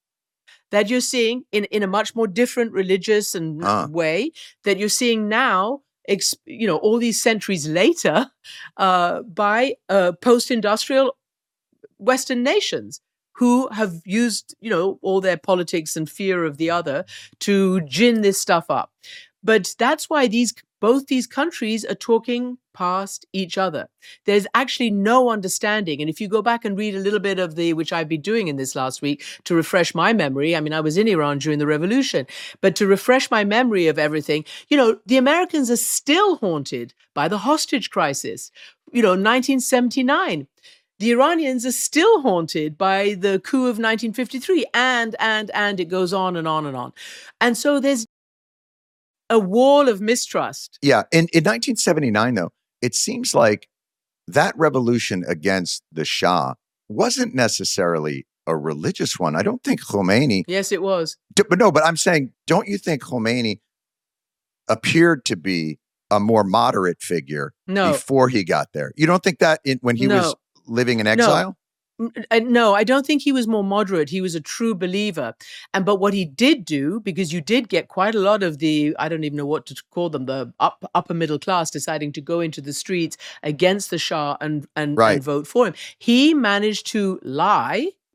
B: that you're seeing in, in a much more different religious and uh. way that you're seeing now, ex, you know, all these centuries later uh, by uh, post-industrial Western nations who have used, you know, all their politics and fear of the other to gin this stuff up. But that's why these both these countries are talking past each other. There's actually no understanding. And if you go back and read a little bit of the, which I've been doing in this last week to refresh my memory. I mean, I was in Iran during the revolution, but to refresh my memory of everything, you know, the Americans are still haunted by the hostage crisis, you know, nineteen seventy-nine. The Iranians are still haunted by the coup of nineteen fifty-three, and, and, and it goes on and on and on. And so there's a wall of mistrust.
A: Yeah. In, in nineteen seventy-nine, though, it seems like that revolution against the Shah wasn't necessarily a religious one. I don't think Khomeini...
B: Yes, it was.
A: But no, but I'm saying, don't you think Khomeini appeared to be a more moderate figure
B: no.
A: before he got there? You don't think that in, when he
B: no.
A: was living in exile?
B: No. No, I don't think he was more moderate. He was a true believer. And but what he did do, because you did get quite a lot of the, I don't even know what to call them, the up, upper middle class deciding to go into the streets against the Shah and, and,
A: right.
B: and vote for him. He managed to lie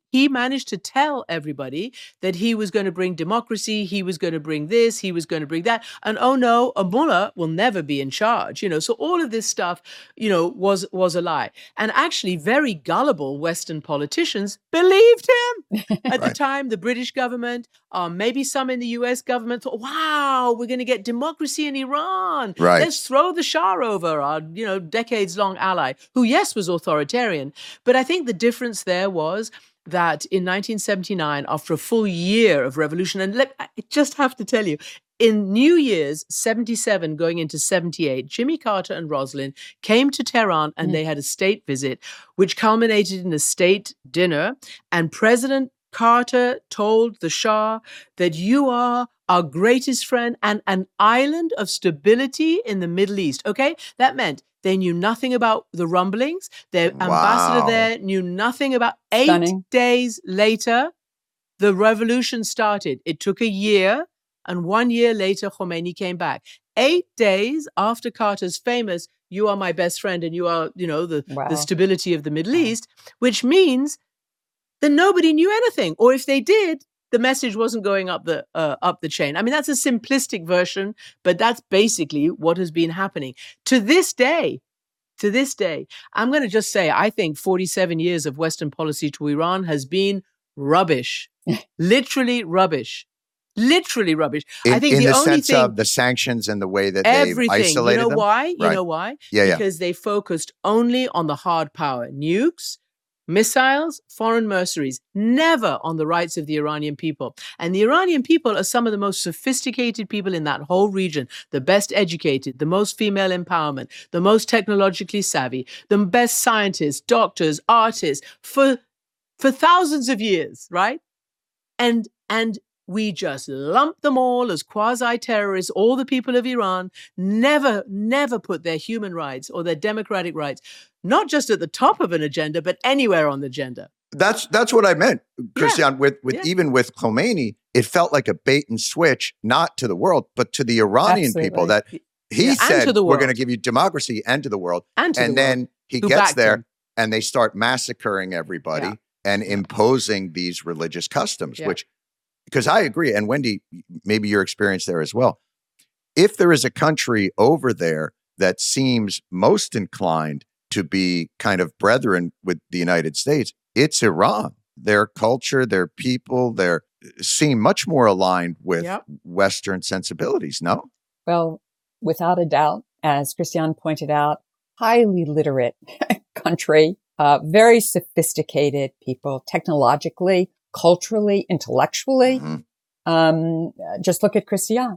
B: he managed to tell everybody that he was going to bring democracy, he was going to bring this, he was going to bring that. And oh no, a mullah will never be in charge. You know, so all of this stuff, you know, was was a lie. And actually very gullible Western politicians believed him. At right. the time, the British government, um, maybe some in the U S government thought, wow, we're going to get democracy in Iran.
A: Right.
B: Let's throw the Shah over, our, you know, decades-long ally, who, yes, was authoritarian. But I think the difference there was that in nineteen seventy-nine, after a full year of revolution, and look, I just have to tell you, in New Year's seventy-seven going into seventy-eight, Jimmy Carter and Rosalynn came to Tehran and mm. they had a state visit, which culminated in a state dinner. And President Carter told the Shah that you are our greatest friend and an island of stability in the Middle East. Okay? That meant they knew nothing about the rumblings. Their wow. ambassador there knew nothing about. Eight Stunning. days later, the revolution started. It took a year, and one year later, Khomeini came back. Eight days after Carter's famous, "You are my best friend, and you are, you know, the, wow. the stability of the Middle wow. East," which means that nobody knew anything, or if they did, the message wasn't going up the uh, up the chain. I mean, that's a simplistic version, but that's basically what has been happening. To this day, to this day, I'm going to just say, I think forty-seven years of Western policy to Iran has been rubbish, literally rubbish. Literally rubbish.
A: In,
B: I think
A: in
B: the,
A: the
B: only
A: sense
B: thing,
A: of the sanctions and the way that
B: everything.
A: they've isolated
B: them. You know
A: them?
B: why?
A: Right.
B: You know why?
A: Yeah,
B: because
A: yeah.
B: they focused only on the hard power, nukes, missiles, foreign mercenaries, never on the rights of the Iranian people. And the Iranian people are some of the most sophisticated people in that whole region, the best educated, the most female empowerment, the most technologically savvy, the best scientists, doctors, artists for for thousands of years, right? And and we just lump them all as quasi-terrorists, all the people of Iran, never, never put their human rights or their democratic rights, not just at the top of an agenda, but anywhere on the agenda.
A: That's that's what I meant, Christian.
B: Yeah.
A: With with yeah. even with Khomeini, it felt like a bait and switch, not to the world, but to the Iranian
C: Absolutely.
A: people. That he
B: yeah.
A: said,
B: we're
A: going to give you democracy and to the world.
B: And, to
A: and
B: the
A: then
B: world.
A: he
B: Who
A: gets there
B: him.
A: and they start massacring everybody
B: Yeah.
A: and imposing these religious customs,
B: Yeah.
A: which, because I agree, and Wendy, maybe your experience there as well. If there is a country over there that seems most inclined to be kind of brethren with the United States, it's Iran. Their culture, their people, they seem much more aligned with
B: yep.
A: Western sensibilities, no?
C: Well, without a doubt, as Christian pointed out, highly literate country, uh, very sophisticated people, technologically, culturally, intellectually. Mm-hmm. Um, just look at Christian.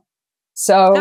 C: So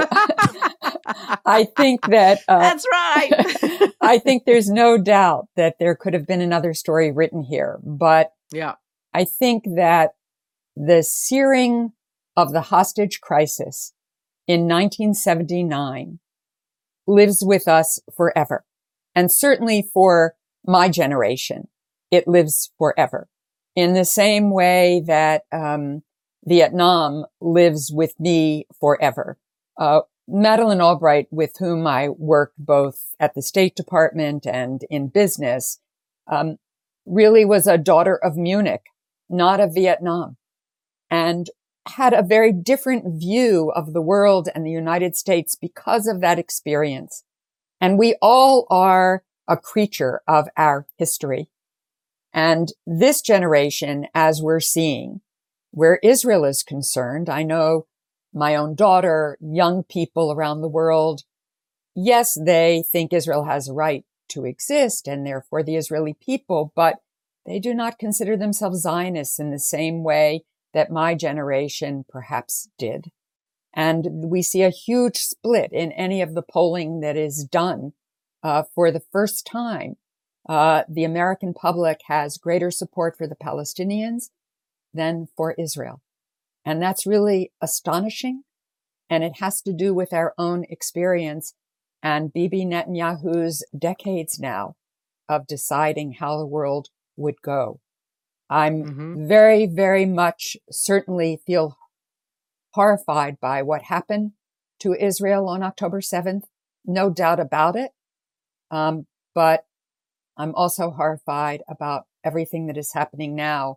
C: I think that uh,
B: that's right.
C: I think there's no doubt that there could have been another story written here, but
B: yeah,
C: I think that the searing of the hostage crisis in nineteen seventy-nine lives with us forever, and certainly for my generation, it lives forever. In the same way that um, Vietnam lives with me forever. Uh, Madeleine Albright, with whom I worked both at the State Department and in business, um, really was a daughter of Munich, not of Vietnam, and had a very different view of the world and the United States because of that experience. And we all are a creature of our history. And this generation, as we're seeing, where Israel is concerned, I know my own daughter, young people around the world, yes, they think Israel has a right to exist and therefore the Israeli people, but they do not consider themselves Zionists in the same way that my generation perhaps did. And we see a huge split in any of the polling that is done uh, for the first time. Uh, the American public has greater support for the Palestinians than for Israel. And that's really astonishing. And it has to do with our own experience and Bibi Netanyahu's decades now of deciding how the world would go. I'm mm-hmm. very, very much certainly feel horrified by what happened to Israel on October seventh. No doubt about it. Um, but I'm also horrified about everything that is happening now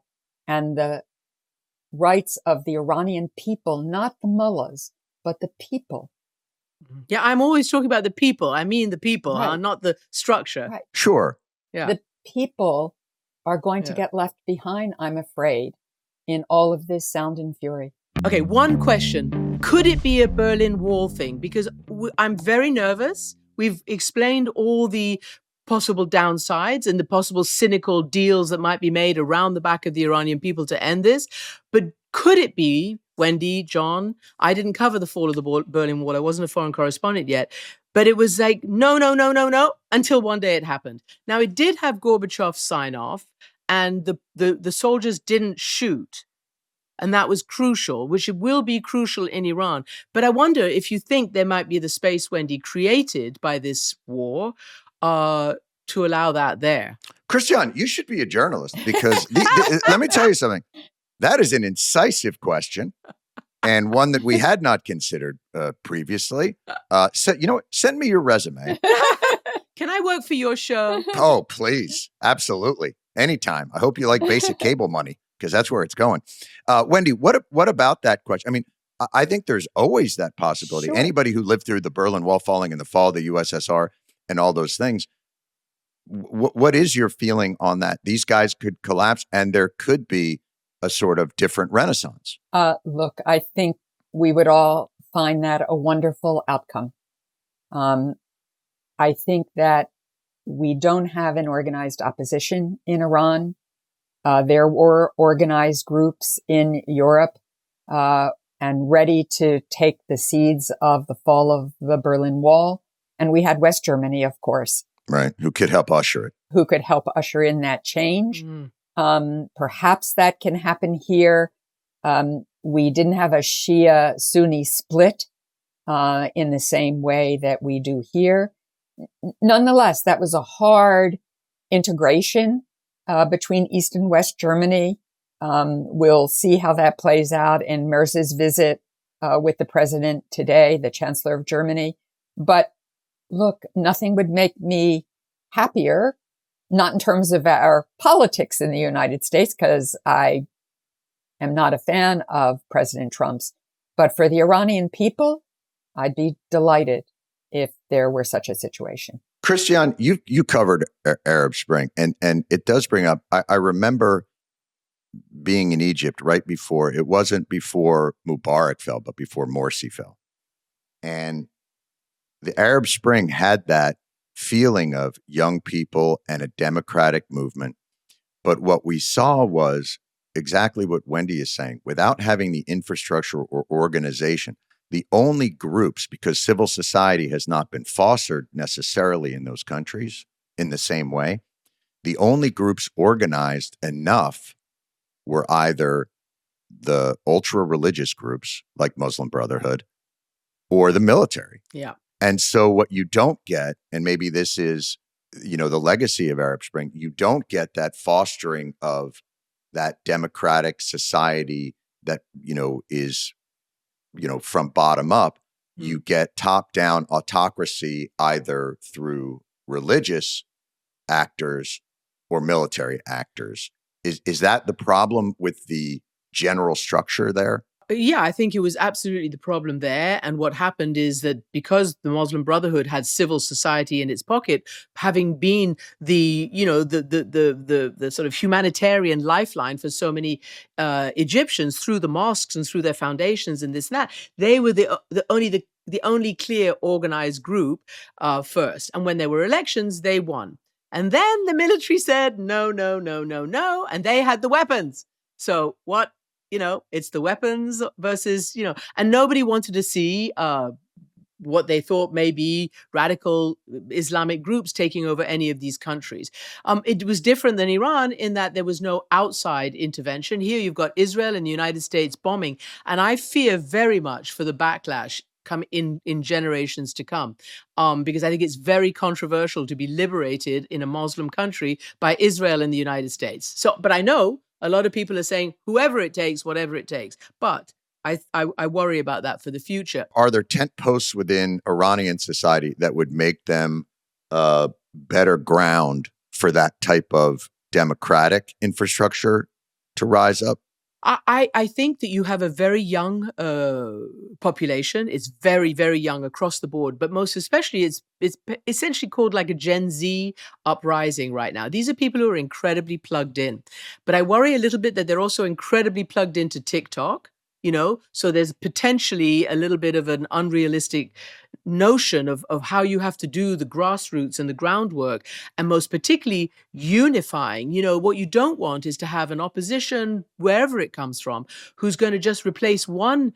C: and the rights of the Iranian people, not the mullahs, but the people.
B: Yeah, I'm always talking about the people. I mean the people,
C: Right.
B: huh? Not the structure.
C: Right.
A: Sure.
B: Yeah.
C: The people are going to
B: Yeah.
C: get left behind, I'm afraid, in all of this sound and fury.
B: Okay, one question. Could it be a Berlin Wall thing? Because w- I'm very nervous. We've explained all the possible downsides and the possible cynical deals that might be made around the back of the Iranian people to end this. But could it be, Wendy, John, I didn't cover the fall of the Bo- Berlin Wall. I wasn't a foreign correspondent yet. But it was like, no, no, no, no, no, until one day it happened. Now, it did have Gorbachev sign off, and the, the, the soldiers didn't shoot. And that was crucial, which it will be crucial in Iran. But I wonder if you think there might be the space, Wendy, created by this war uh, to allow that there.
A: Christian, you should be a journalist because the, the, let me tell you something. That is an incisive question and one that we had not considered uh, previously. Uh, so, you know what? Send me your resume.
B: Can I work for your show?
A: Oh, please. Absolutely. Anytime. I hope you like basic cable money because that's where it's going. Uh, Wendy, what what about that question? I mean, I, I think there's always that possibility.
C: Sure.
A: Anybody who lived through the Berlin Wall falling and the fall of the U S S R and all those things, w- what is your feeling on that? These guys could collapse and there could be a sort of different renaissance.
C: Uh, look, I think we would all find that a wonderful outcome. Um, I think that we don't have an organized opposition in Iran. Uh, there were organized groups in Europe uh, and ready to take the seeds of the fall of the Berlin Wall. And we had West Germany, of course.
A: Right. Who could help usher it.
C: Who could help usher in that change.
B: Mm.
C: Um, perhaps that can happen here. Um, we didn't have a Shia Sunni split uh, in the same way that we do here. N- nonetheless, that was a hard integration uh, between East and West Germany. Um, we'll see how that plays out in Merz's visit uh, with the president today, the Chancellor of Germany. But look, nothing would make me happier, not in terms of our politics in the United States, because I am not a fan of President Trump's, but for the Iranian people, I'd be delighted if there were such a situation.
A: Christian, you you covered A- Arab Spring, and and it does bring up. I, I remember being in Egypt right before. It wasn't before Mubarak fell, but before Morsi fell, and the Arab Spring had that feeling of young people and a democratic movement. But what we saw was exactly what Wendy is saying. Without having the infrastructure or organization, the only groups, because civil society has not been fostered necessarily in those countries in the same way, the only groups organized enough were either the ultra-religious groups like Muslim Brotherhood or the military.
B: Yeah.
A: And so what you don't get, and maybe this is, you know, the legacy of Arab Spring, you don't get that fostering of that democratic society that, you know, is, you know, from bottom up. Mm. You get top-down autocracy either through religious actors or military actors. Is is that the problem with the general structure there?
B: Yeah, I think it was absolutely the problem there. And what happened is that because the Muslim Brotherhood had civil society in its pocket, having been the, you know, the the the the, the sort of humanitarian lifeline for so many uh, Egyptians through the mosques and through their foundations and this and that, they were the the only the the only clear organized group uh, first. And when there were elections, they won. And then the military said, no, no, no, no, no. And they had the weapons. So what? You know, it's the weapons versus, you know, and nobody wanted to see uh, what they thought may be radical Islamic groups taking over any of these countries. Um, it was different than Iran in that there was no outside intervention. Here you've got Israel and the United States bombing. And I fear very much for the backlash come in in generations to come, um, because I think it's very controversial to be liberated in a Muslim country by Israel and the United States. So, but I know a lot of people are saying, whoever it takes, whatever it takes. But I, I, I worry about that for the future.
A: Are there tent posts within Iranian society that would make them uh, better ground for that type of democratic infrastructure to rise up?
B: I, I think that you have a very young uh, population. It's very, very young across the board, but most especially it's it's essentially called like a Gen Z uprising right now. These are people who are incredibly plugged in. But I worry a little bit that they're also incredibly plugged into TikTok, you know, so there's potentially a little bit of an unrealistic notion of, of how you have to do the grassroots and the groundwork, and most particularly unifying. You know, what you don't want is to have an opposition, wherever it comes from, who's going to just replace one,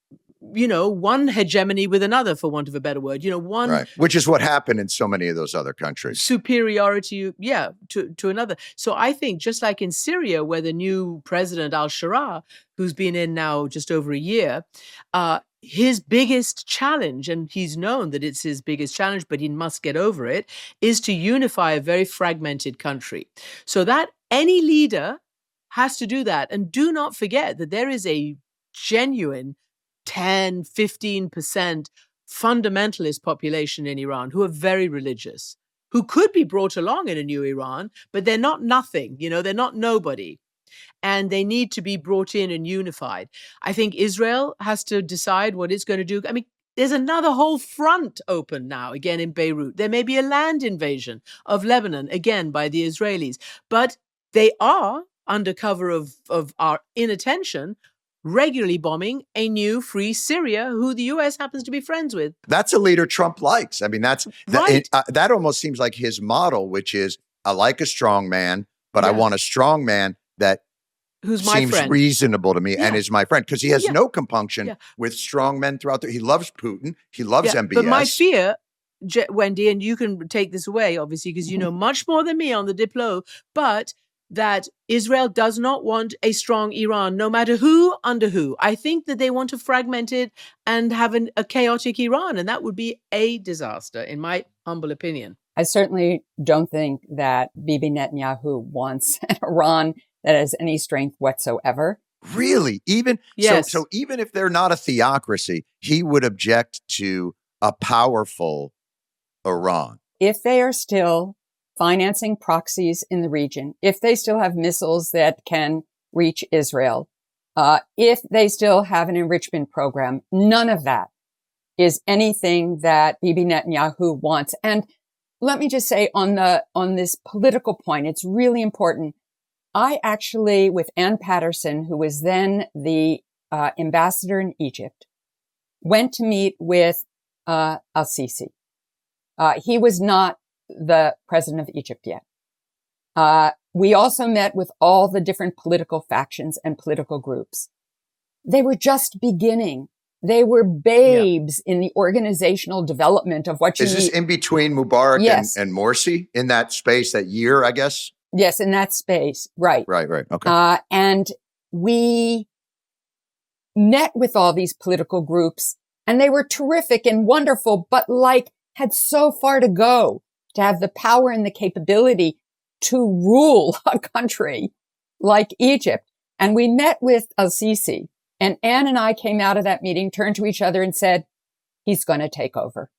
B: you know, one hegemony with another, for want of a better word, you know, one.
A: Right. Which is what happened in so many of those other countries.
B: Superiority, yeah, to, to another. So I think just like in Syria, where the new president, al-Shara, who's been in now just over a year, uh, his biggest challenge, and he's known that it's his biggest challenge, but he must get over it, is to unify a very fragmented country. So that any leader has to do that. And do not forget that there is a genuine ten, fifteen percent fundamentalist population in Iran who are very religious, who could be brought along in a new Iran, but they're not nothing, you know, they're not nobody. And they need to be brought in and unified. I think Israel has to decide what it's going to do. I mean, there's another whole front open now, again in Beirut. There may be a land invasion of Lebanon, again by the Israelis. But they are, under cover of, of our inattention, regularly bombing a new free Syria, who the U S happens to be friends with.
A: That's a leader Trump likes. I mean, that's that,
B: right.
A: it, uh, that almost seems like his model, which is, I like a strong man, but yeah. I want a strong man that
B: who's my
A: seems
B: friend.
A: reasonable to me
B: yeah.
A: and is my friend, because he has
B: yeah.
A: no compunction
B: yeah.
A: with strong men throughout the. He loves Putin. He loves
B: yeah.
A: M B S.
B: But my fear, Je- Wendy, and you can take this away, obviously, because you know much more than me on the Diplo, but that Israel does not want a strong Iran, no matter who under who. I think that they want to fragment it and have an, a chaotic Iran, and that would be a disaster, in my humble opinion.
C: I certainly don't think that Bibi Netanyahu wants an Iran that has any strength whatsoever.
A: Really? Even
B: yes.
A: so, so even if they're not a theocracy, he would object to a powerful Iran.
C: If they are still financing proxies in the region, if they still have missiles that can reach Israel, uh, if they still have an enrichment program, none of that is anything that Bibi Netanyahu wants. And let me just say on the, on this political point, it's really important. I actually, with Ann Patterson, who was then the uh, ambassador in Egypt, went to meet with uh, al-Sisi. Uh, he was not the president of Egypt yet. Uh, we also met with all the different political factions and political groups. They were just beginning. They were babes yeah. in the organizational development of what you
A: Is this
C: need.
A: in between Mubarak
C: yes.
A: and, and Morsi in that space, that year, I guess?
C: Yes, in that space. Right.
A: Right, right. Okay.
C: Uh, and we met with all these political groups, and they were terrific and wonderful, but like had so far to go to have the power and the capability to rule a country like Egypt. And we met with al-Sisi, and Anne and I came out of that meeting, turned to each other and said, he's going to take over.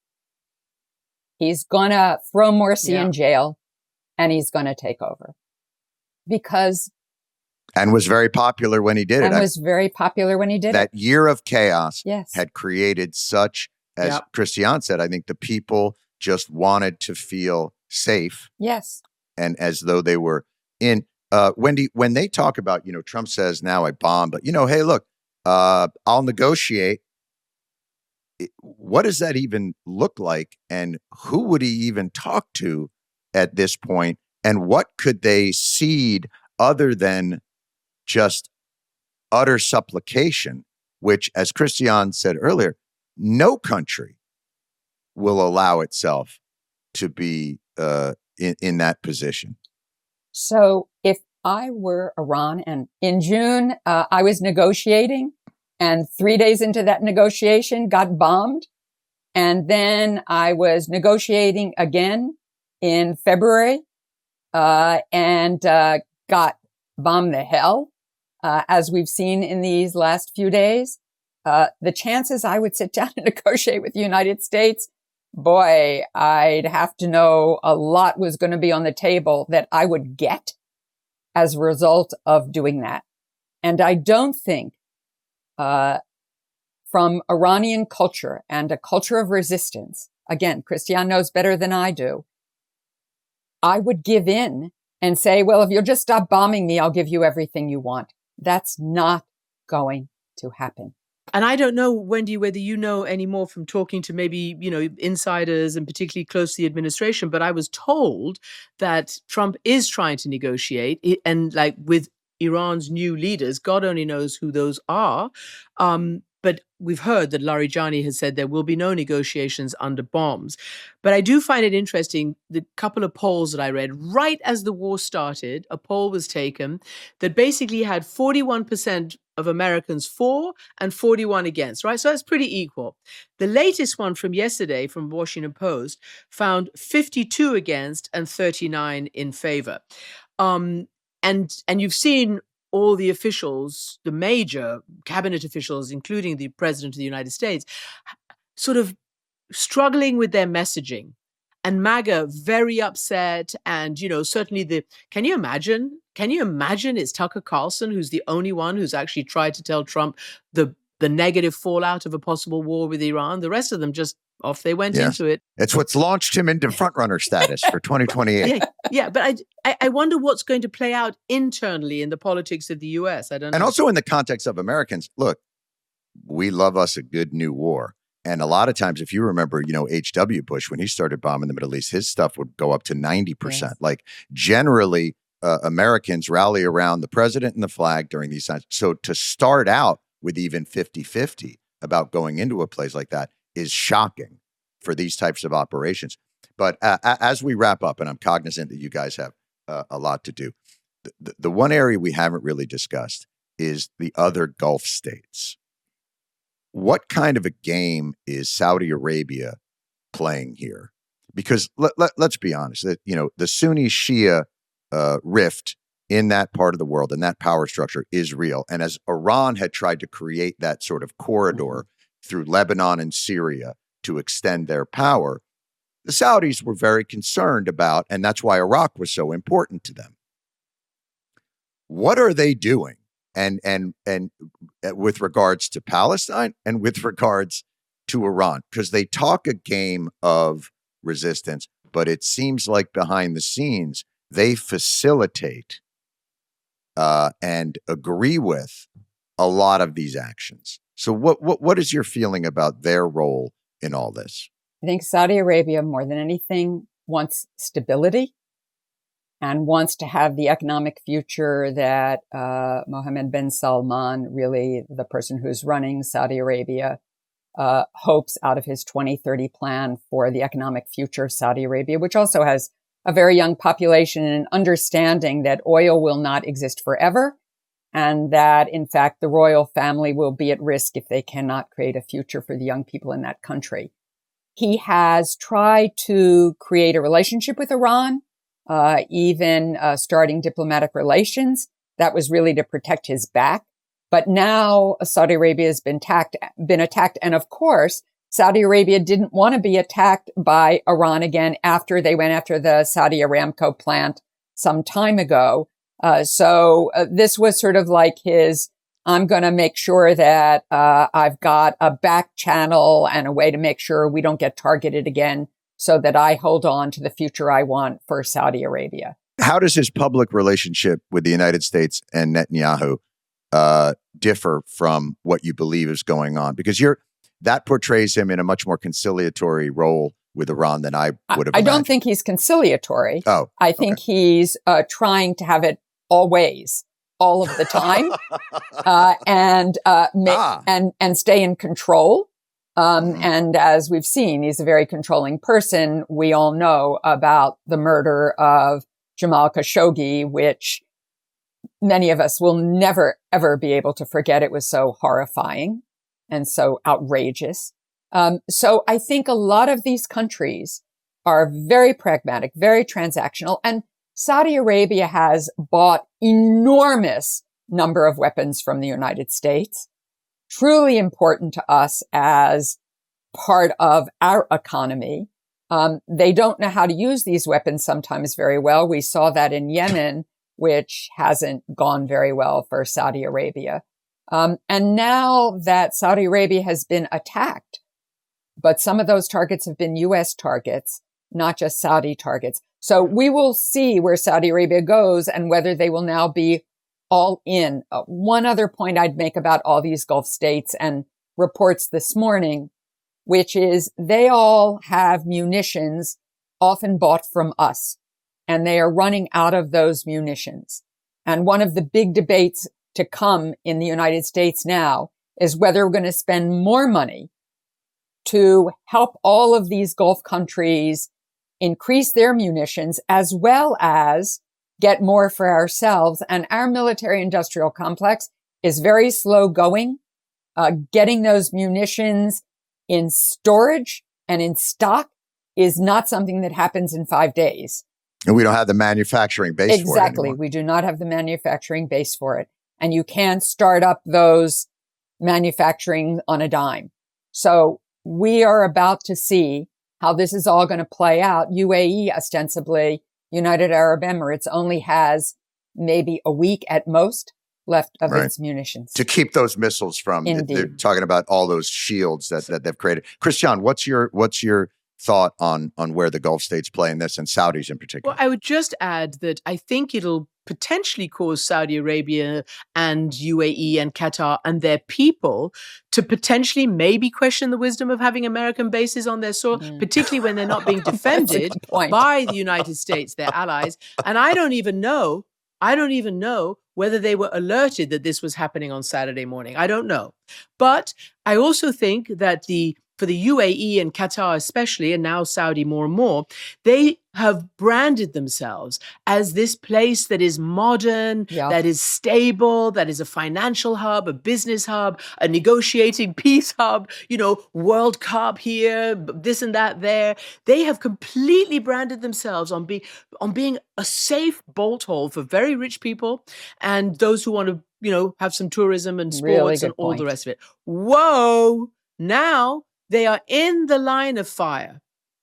C: He's going to throw Morsi yeah. in jail, and he's going to take over. Because...
A: And was very popular when he did
C: and
A: it.
C: And was very popular when he did
A: that
C: it. That
A: year of chaos
C: yes.
A: had created such, as
B: yep.
A: Christiane said, I think the people just wanted to feel safe.
C: Yes.
A: And as though they were in, uh, Wendy, when they talk about, you know, Trump says now I bomb, but, you know, hey, look, uh, I'll negotiate. It, what does that even look like? And who would he even talk to at this point? And what could they cede other than just utter supplication, which, as Christiane said earlier, no country will allow itself to be uh, in, in that position.
C: So if I were Iran and in June, uh, I was negotiating and three days into that negotiation got bombed. And then I was negotiating again in February, uh, and, uh, got bombed the hell, uh, as we've seen in these last few days. Uh, the chances I would sit down and negotiate with the United States, boy, I'd have to know a lot was going to be on the table that I would get as a result of doing that. And I don't think, uh, from Iranian culture and a culture of resistance, again, Christiane knows better than I do, I would give in and say, well, if you'll just stop bombing me, I'll give you everything you want. That's not going to happen.
B: And I don't know, Wendy, whether you know any more from talking to maybe, you know, insiders and particularly close to the administration, but I was told that Trump is trying to negotiate and like with Iran's new leaders, God only knows who those are. Um, but we've heard that Larijani has said there will be no negotiations under bombs. But I do find it interesting, the couple of polls that I read right as the war started, a poll was taken that basically had forty-one percent of Americans for and forty-one against, right? So that's pretty equal. The latest one from yesterday from Washington Post found fifty-two against and thirty-nine in favor. Um, and, and you've seen all the officials, the major cabinet officials, including the president of the United States, sort of struggling with their messaging. And MAGA very upset. And, you know, certainly the, can you imagine, can you imagine it's Tucker Carlson who's the only one who's actually tried to tell Trump the, the negative fallout of a possible war with Iran? The rest of them just off they went
A: yeah.
B: into it.
A: It's what's launched him into frontrunner status for twenty twenty-eight.
B: Yeah, yeah, but I, I wonder what's going to play out internally in the politics of the U S. I don't know.
A: And also in the context of Americans, look, we love us a good new war. And a lot of times, if you remember, you know, H W Bush, when he started bombing the Middle East, his stuff would go up to ninety percent. Yes. Like generally, uh, Americans rally around the president and the flag during these times. So to start out with even fifty-fifty about going into a place like that is shocking for these types of operations. But uh, as we wrap up, and I'm cognizant that you guys have uh, a lot to do, the, the one area we haven't really discussed is the other Gulf states. What kind of a game is Saudi Arabia playing here? Because let, let, let's be honest, that you know the Sunni Shia uh, rift in that part of the world and that power structure is real. And as Iran had tried to create that sort of corridor through Lebanon and Syria to extend their power, the Saudis were very concerned about, and that's why Iraq was so important to them. What are they doing? And and and with regards to Palestine and with regards to Iran, because they talk a game of resistance, but it seems like behind the scenes they facilitate uh, and agree with a lot of these actions. So, what what what is your feeling about their role in all this?
C: I think Saudi Arabia, more than anything, wants stability and wants to have the economic future that uh, Mohammed bin Salman, really the person who's running Saudi Arabia, uh, hopes out of his twenty thirty plan for the economic future of Saudi Arabia, which also has a very young population and an understanding that oil will not exist forever, and that, in fact, the royal family will be at risk if they cannot create a future for the young people in that country. He has tried to create a relationship with Iran, Uh, even uh, starting diplomatic relations. That was really to protect his back. But now Saudi Arabia has been attacked, been attacked. And of course, Saudi Arabia didn't want to be attacked by Iran again after they went after the Saudi Aramco plant some time ago. Uh, so uh, this was sort of like his, I'm going to make sure that uh, I've got a back channel and a way to make sure we don't get targeted again, so that I hold on to the future I want for Saudi Arabia.
A: How does his public relationship with the United States and Netanyahu uh, differ from what you believe is going on? Because you're that portrays him in a much more conciliatory role with Iran than I would have
C: I, I
A: imagined.
C: don't think he's conciliatory.
A: Oh,
C: I think okay. he's uh, trying to have it always, all of the time, uh, and uh, ma- ah. and and stay in control. Um, mm-hmm. And as we've seen, he's a very controlling person. We all know about the murder of Jamal Khashoggi, which many of us will never, ever be able to forget. It was so horrifying and so outrageous. Um, so I think a lot of these countries are very pragmatic, very transactional. And Saudi Arabia has bought enormous number of weapons from the United States. Truly important to us as part of our economy. Um, they don't know how to use these weapons sometimes very well. We saw that in Yemen, which hasn't gone very well for Saudi Arabia. Um, and now that Saudi Arabia has been attacked, but some of those targets have been U S targets, not just Saudi targets. So we will see where Saudi Arabia goes and whether they will now be all in. Uh, one other point I'd make about all these Gulf states and reports this morning, which is they all have munitions often bought from us, and they are running out of those munitions. And one of the big debates to come in the United States now is whether we're going to spend more money to help all of these Gulf countries increase their munitions as well as get more for ourselves. And our military industrial complex is very slow going. Uh, getting those munitions in storage and in stock is not something that happens in five days.
A: And we don't have the manufacturing base for it
C: Exactly.
A: anymore.
C: We do not have the manufacturing base for it. And you can't start up those manufacturing on a dime. So we are about to see how this is all going to play out. U A E, ostensibly, United Arab Emirates, only has maybe a week at most left of
A: Right.
C: its munitions.
A: To keep those missiles from,
C: Indeed.
A: they're talking about all those shields that, that they've created. Christian, what's your what's your thought on on where the Gulf states play in this, and Saudis in particular?
B: Well, I would just add that I think it'll potentially cause Saudi Arabia and U A E and Qatar and their people to potentially maybe question the wisdom of having American bases on their soil,
C: Mm.
B: particularly when they're not being
C: That's a
B: defended
C: good point.
B: by the United States, their allies. And I don't even know, I don't even know whether they were alerted that this was happening on Saturday morning. I don't know. But I also think that the for the U A E and Qatar especially, and now Saudi more and more, they have branded themselves as this place that is modern,
C: Yeah.
B: that is stable, that is a financial hub, a business hub, a negotiating peace hub, you know, World Cup here, b- this and that there. They have completely branded themselves on being on being a safe bolt hole for very rich people and those who want to, you know, have some tourism and
C: Really
B: sports
C: good
B: and all the
C: point.
B: rest of it. Whoa! Now they are in the line of fire.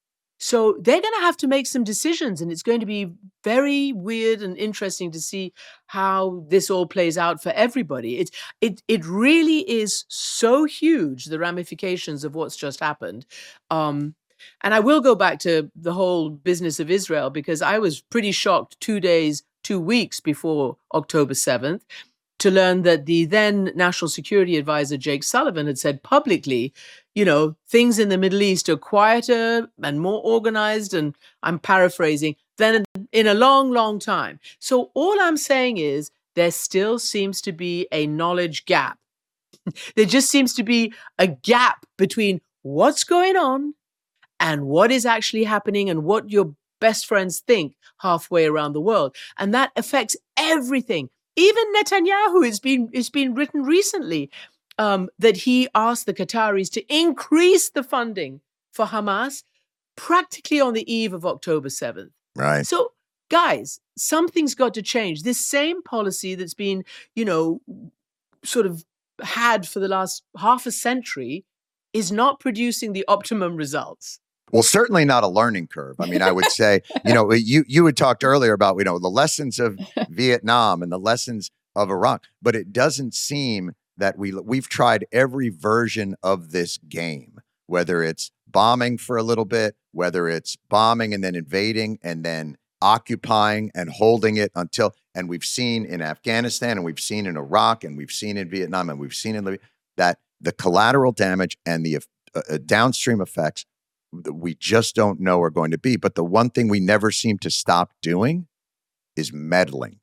B: So they're going to have to make some decisions, and it's going to be very weird and interesting to see how this all plays out for everybody. It, it, it really is so huge, the ramifications of what's just happened. Um, and I will go back to the whole business of Israel, because I was pretty shocked two days, two weeks before October seventh to learn that the then National Security Advisor, Jake Sullivan, had said publicly, you know, things in the Middle East are quieter and more organized, and I'm paraphrasing, than in a long, long time. So all I'm saying is there still seems to be a knowledge gap. There just seems to be a gap between what's going on and what is actually happening and what your best friends think halfway around the world. And that affects everything. Even Netanyahu, it's been, it's been written recently um, that he asked the Qataris to increase the funding for Hamas practically on the eve of October seventh.
A: Right.
B: So, guys, something's got to change. This same policy that's been, you know, sort of had for the last half a century is not producing the optimum results.
A: Well, certainly not a learning curve. I mean, I would say, you know, you you had talked earlier about, you know, the lessons of Vietnam and the lessons of Iraq, but it doesn't seem that we we've tried every version of this game, whether it's bombing for a little bit, whether it's bombing and then invading and then occupying and holding it until, and we've seen in Afghanistan and we've seen in Iraq and we've seen in Vietnam and we've seen in Libya that the collateral damage and the uh, uh, downstream effects that we just don't know are going to be. But the one thing we never seem to stop doing is meddling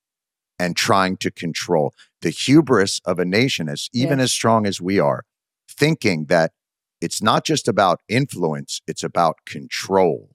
A: and trying to control. The hubris of a nation, as even
C: Yes.
A: as strong as we are, thinking that it's not just about influence, it's about control.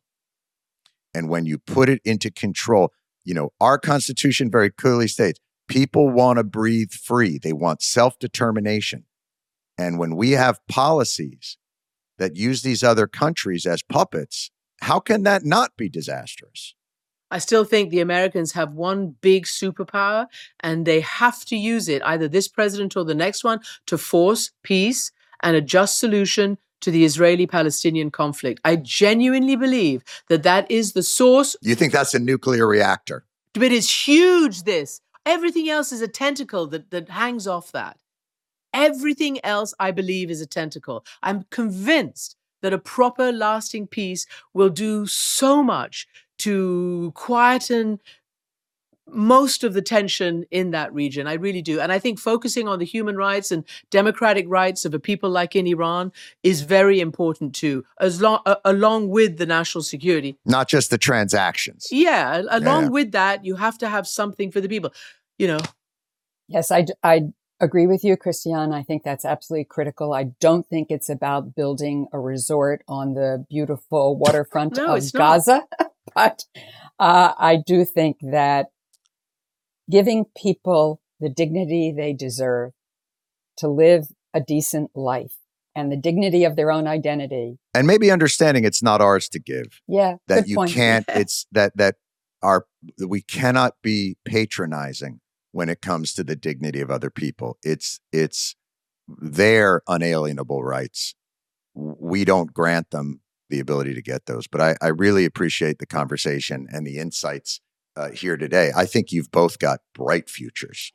A: And when you put it into control, you know, our Constitution very clearly states people want to breathe free. They want self-determination. And when we have policies that use these other countries as puppets, how can that not be disastrous?
B: I still think the Americans have one big superpower, and they have to use it, either this president or the next one, to force peace and a just solution to the Israeli-Palestinian conflict. I genuinely believe that that is the source.
A: You think that's a nuclear reactor?
B: But it's huge, this. Everything else is a tentacle that, that hangs off that. Everything else, I believe, is a tentacle. I'm convinced that a proper, lasting peace will do so much to quieten most of the tension in that region. I really do. And I think focusing on the human rights and democratic rights of a people like in Iran is very important too, as long, uh, along with the national security.
A: Not just the transactions.
B: Yeah, along
A: yeah.
B: with that, you have to have something for the people, you know.
C: Yes, I, I agree with you, Christiane. I think that's absolutely critical. I don't think it's about building a resort on the beautiful waterfront
B: no,
C: of Gaza, but uh, I do think that giving people the dignity they deserve to live a decent life and the dignity of their own identity.
A: And maybe understanding it's not ours to give.
C: Yeah.
A: That
C: good
A: you
C: point.
A: can't, it's that, that our, we cannot be patronizing when it comes to the dignity of other people. It's, it's their unalienable rights. We don't grant them the ability to get those. But I, I really appreciate the conversation and the insights Uh, here today. I think you've both got bright futures.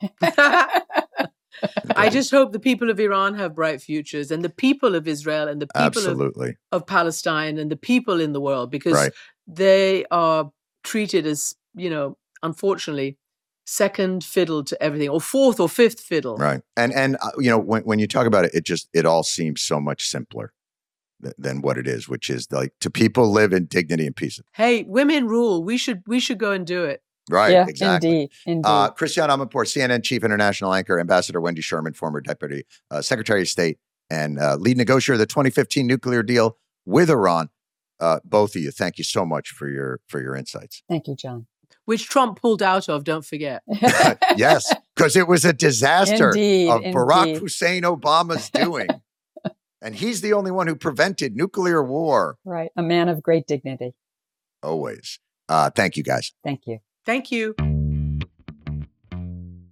B: I just hope the people of Iran have bright futures, and the people of Israel and the people
A: Absolutely.
B: Of, of Palestine and the people in the world, because
A: right.
B: they are treated as, you know, unfortunately, second fiddle to everything, or fourth or fifth fiddle.
A: Right. And, and uh, you know, when, when you talk about it, it just, it all seems so much simpler than what it is, which is like to people live in dignity and peace.
B: Hey, women rule. We should we should go and do it.
A: Right,
C: yeah,
A: exactly.
C: Indeed, indeed.
A: Uh, Christiane Amanpour, C N N Chief International Anchor, Ambassador Wendy Sherman, former Deputy uh, Secretary of State, and uh, lead negotiator of the twenty fifteen nuclear deal with Iran. Uh, both of you, thank you so much for your for your insights.
C: Thank you, John.
B: Which Trump pulled out of, don't forget.
A: Yes, because it was a disaster
C: indeed,
A: of Barack
C: indeed.
A: Hussein Obama's doing. And he's the only one who prevented nuclear war.
C: Right. A man of great dignity.
A: Always. Uh, thank you, guys.
C: Thank you.
B: Thank you.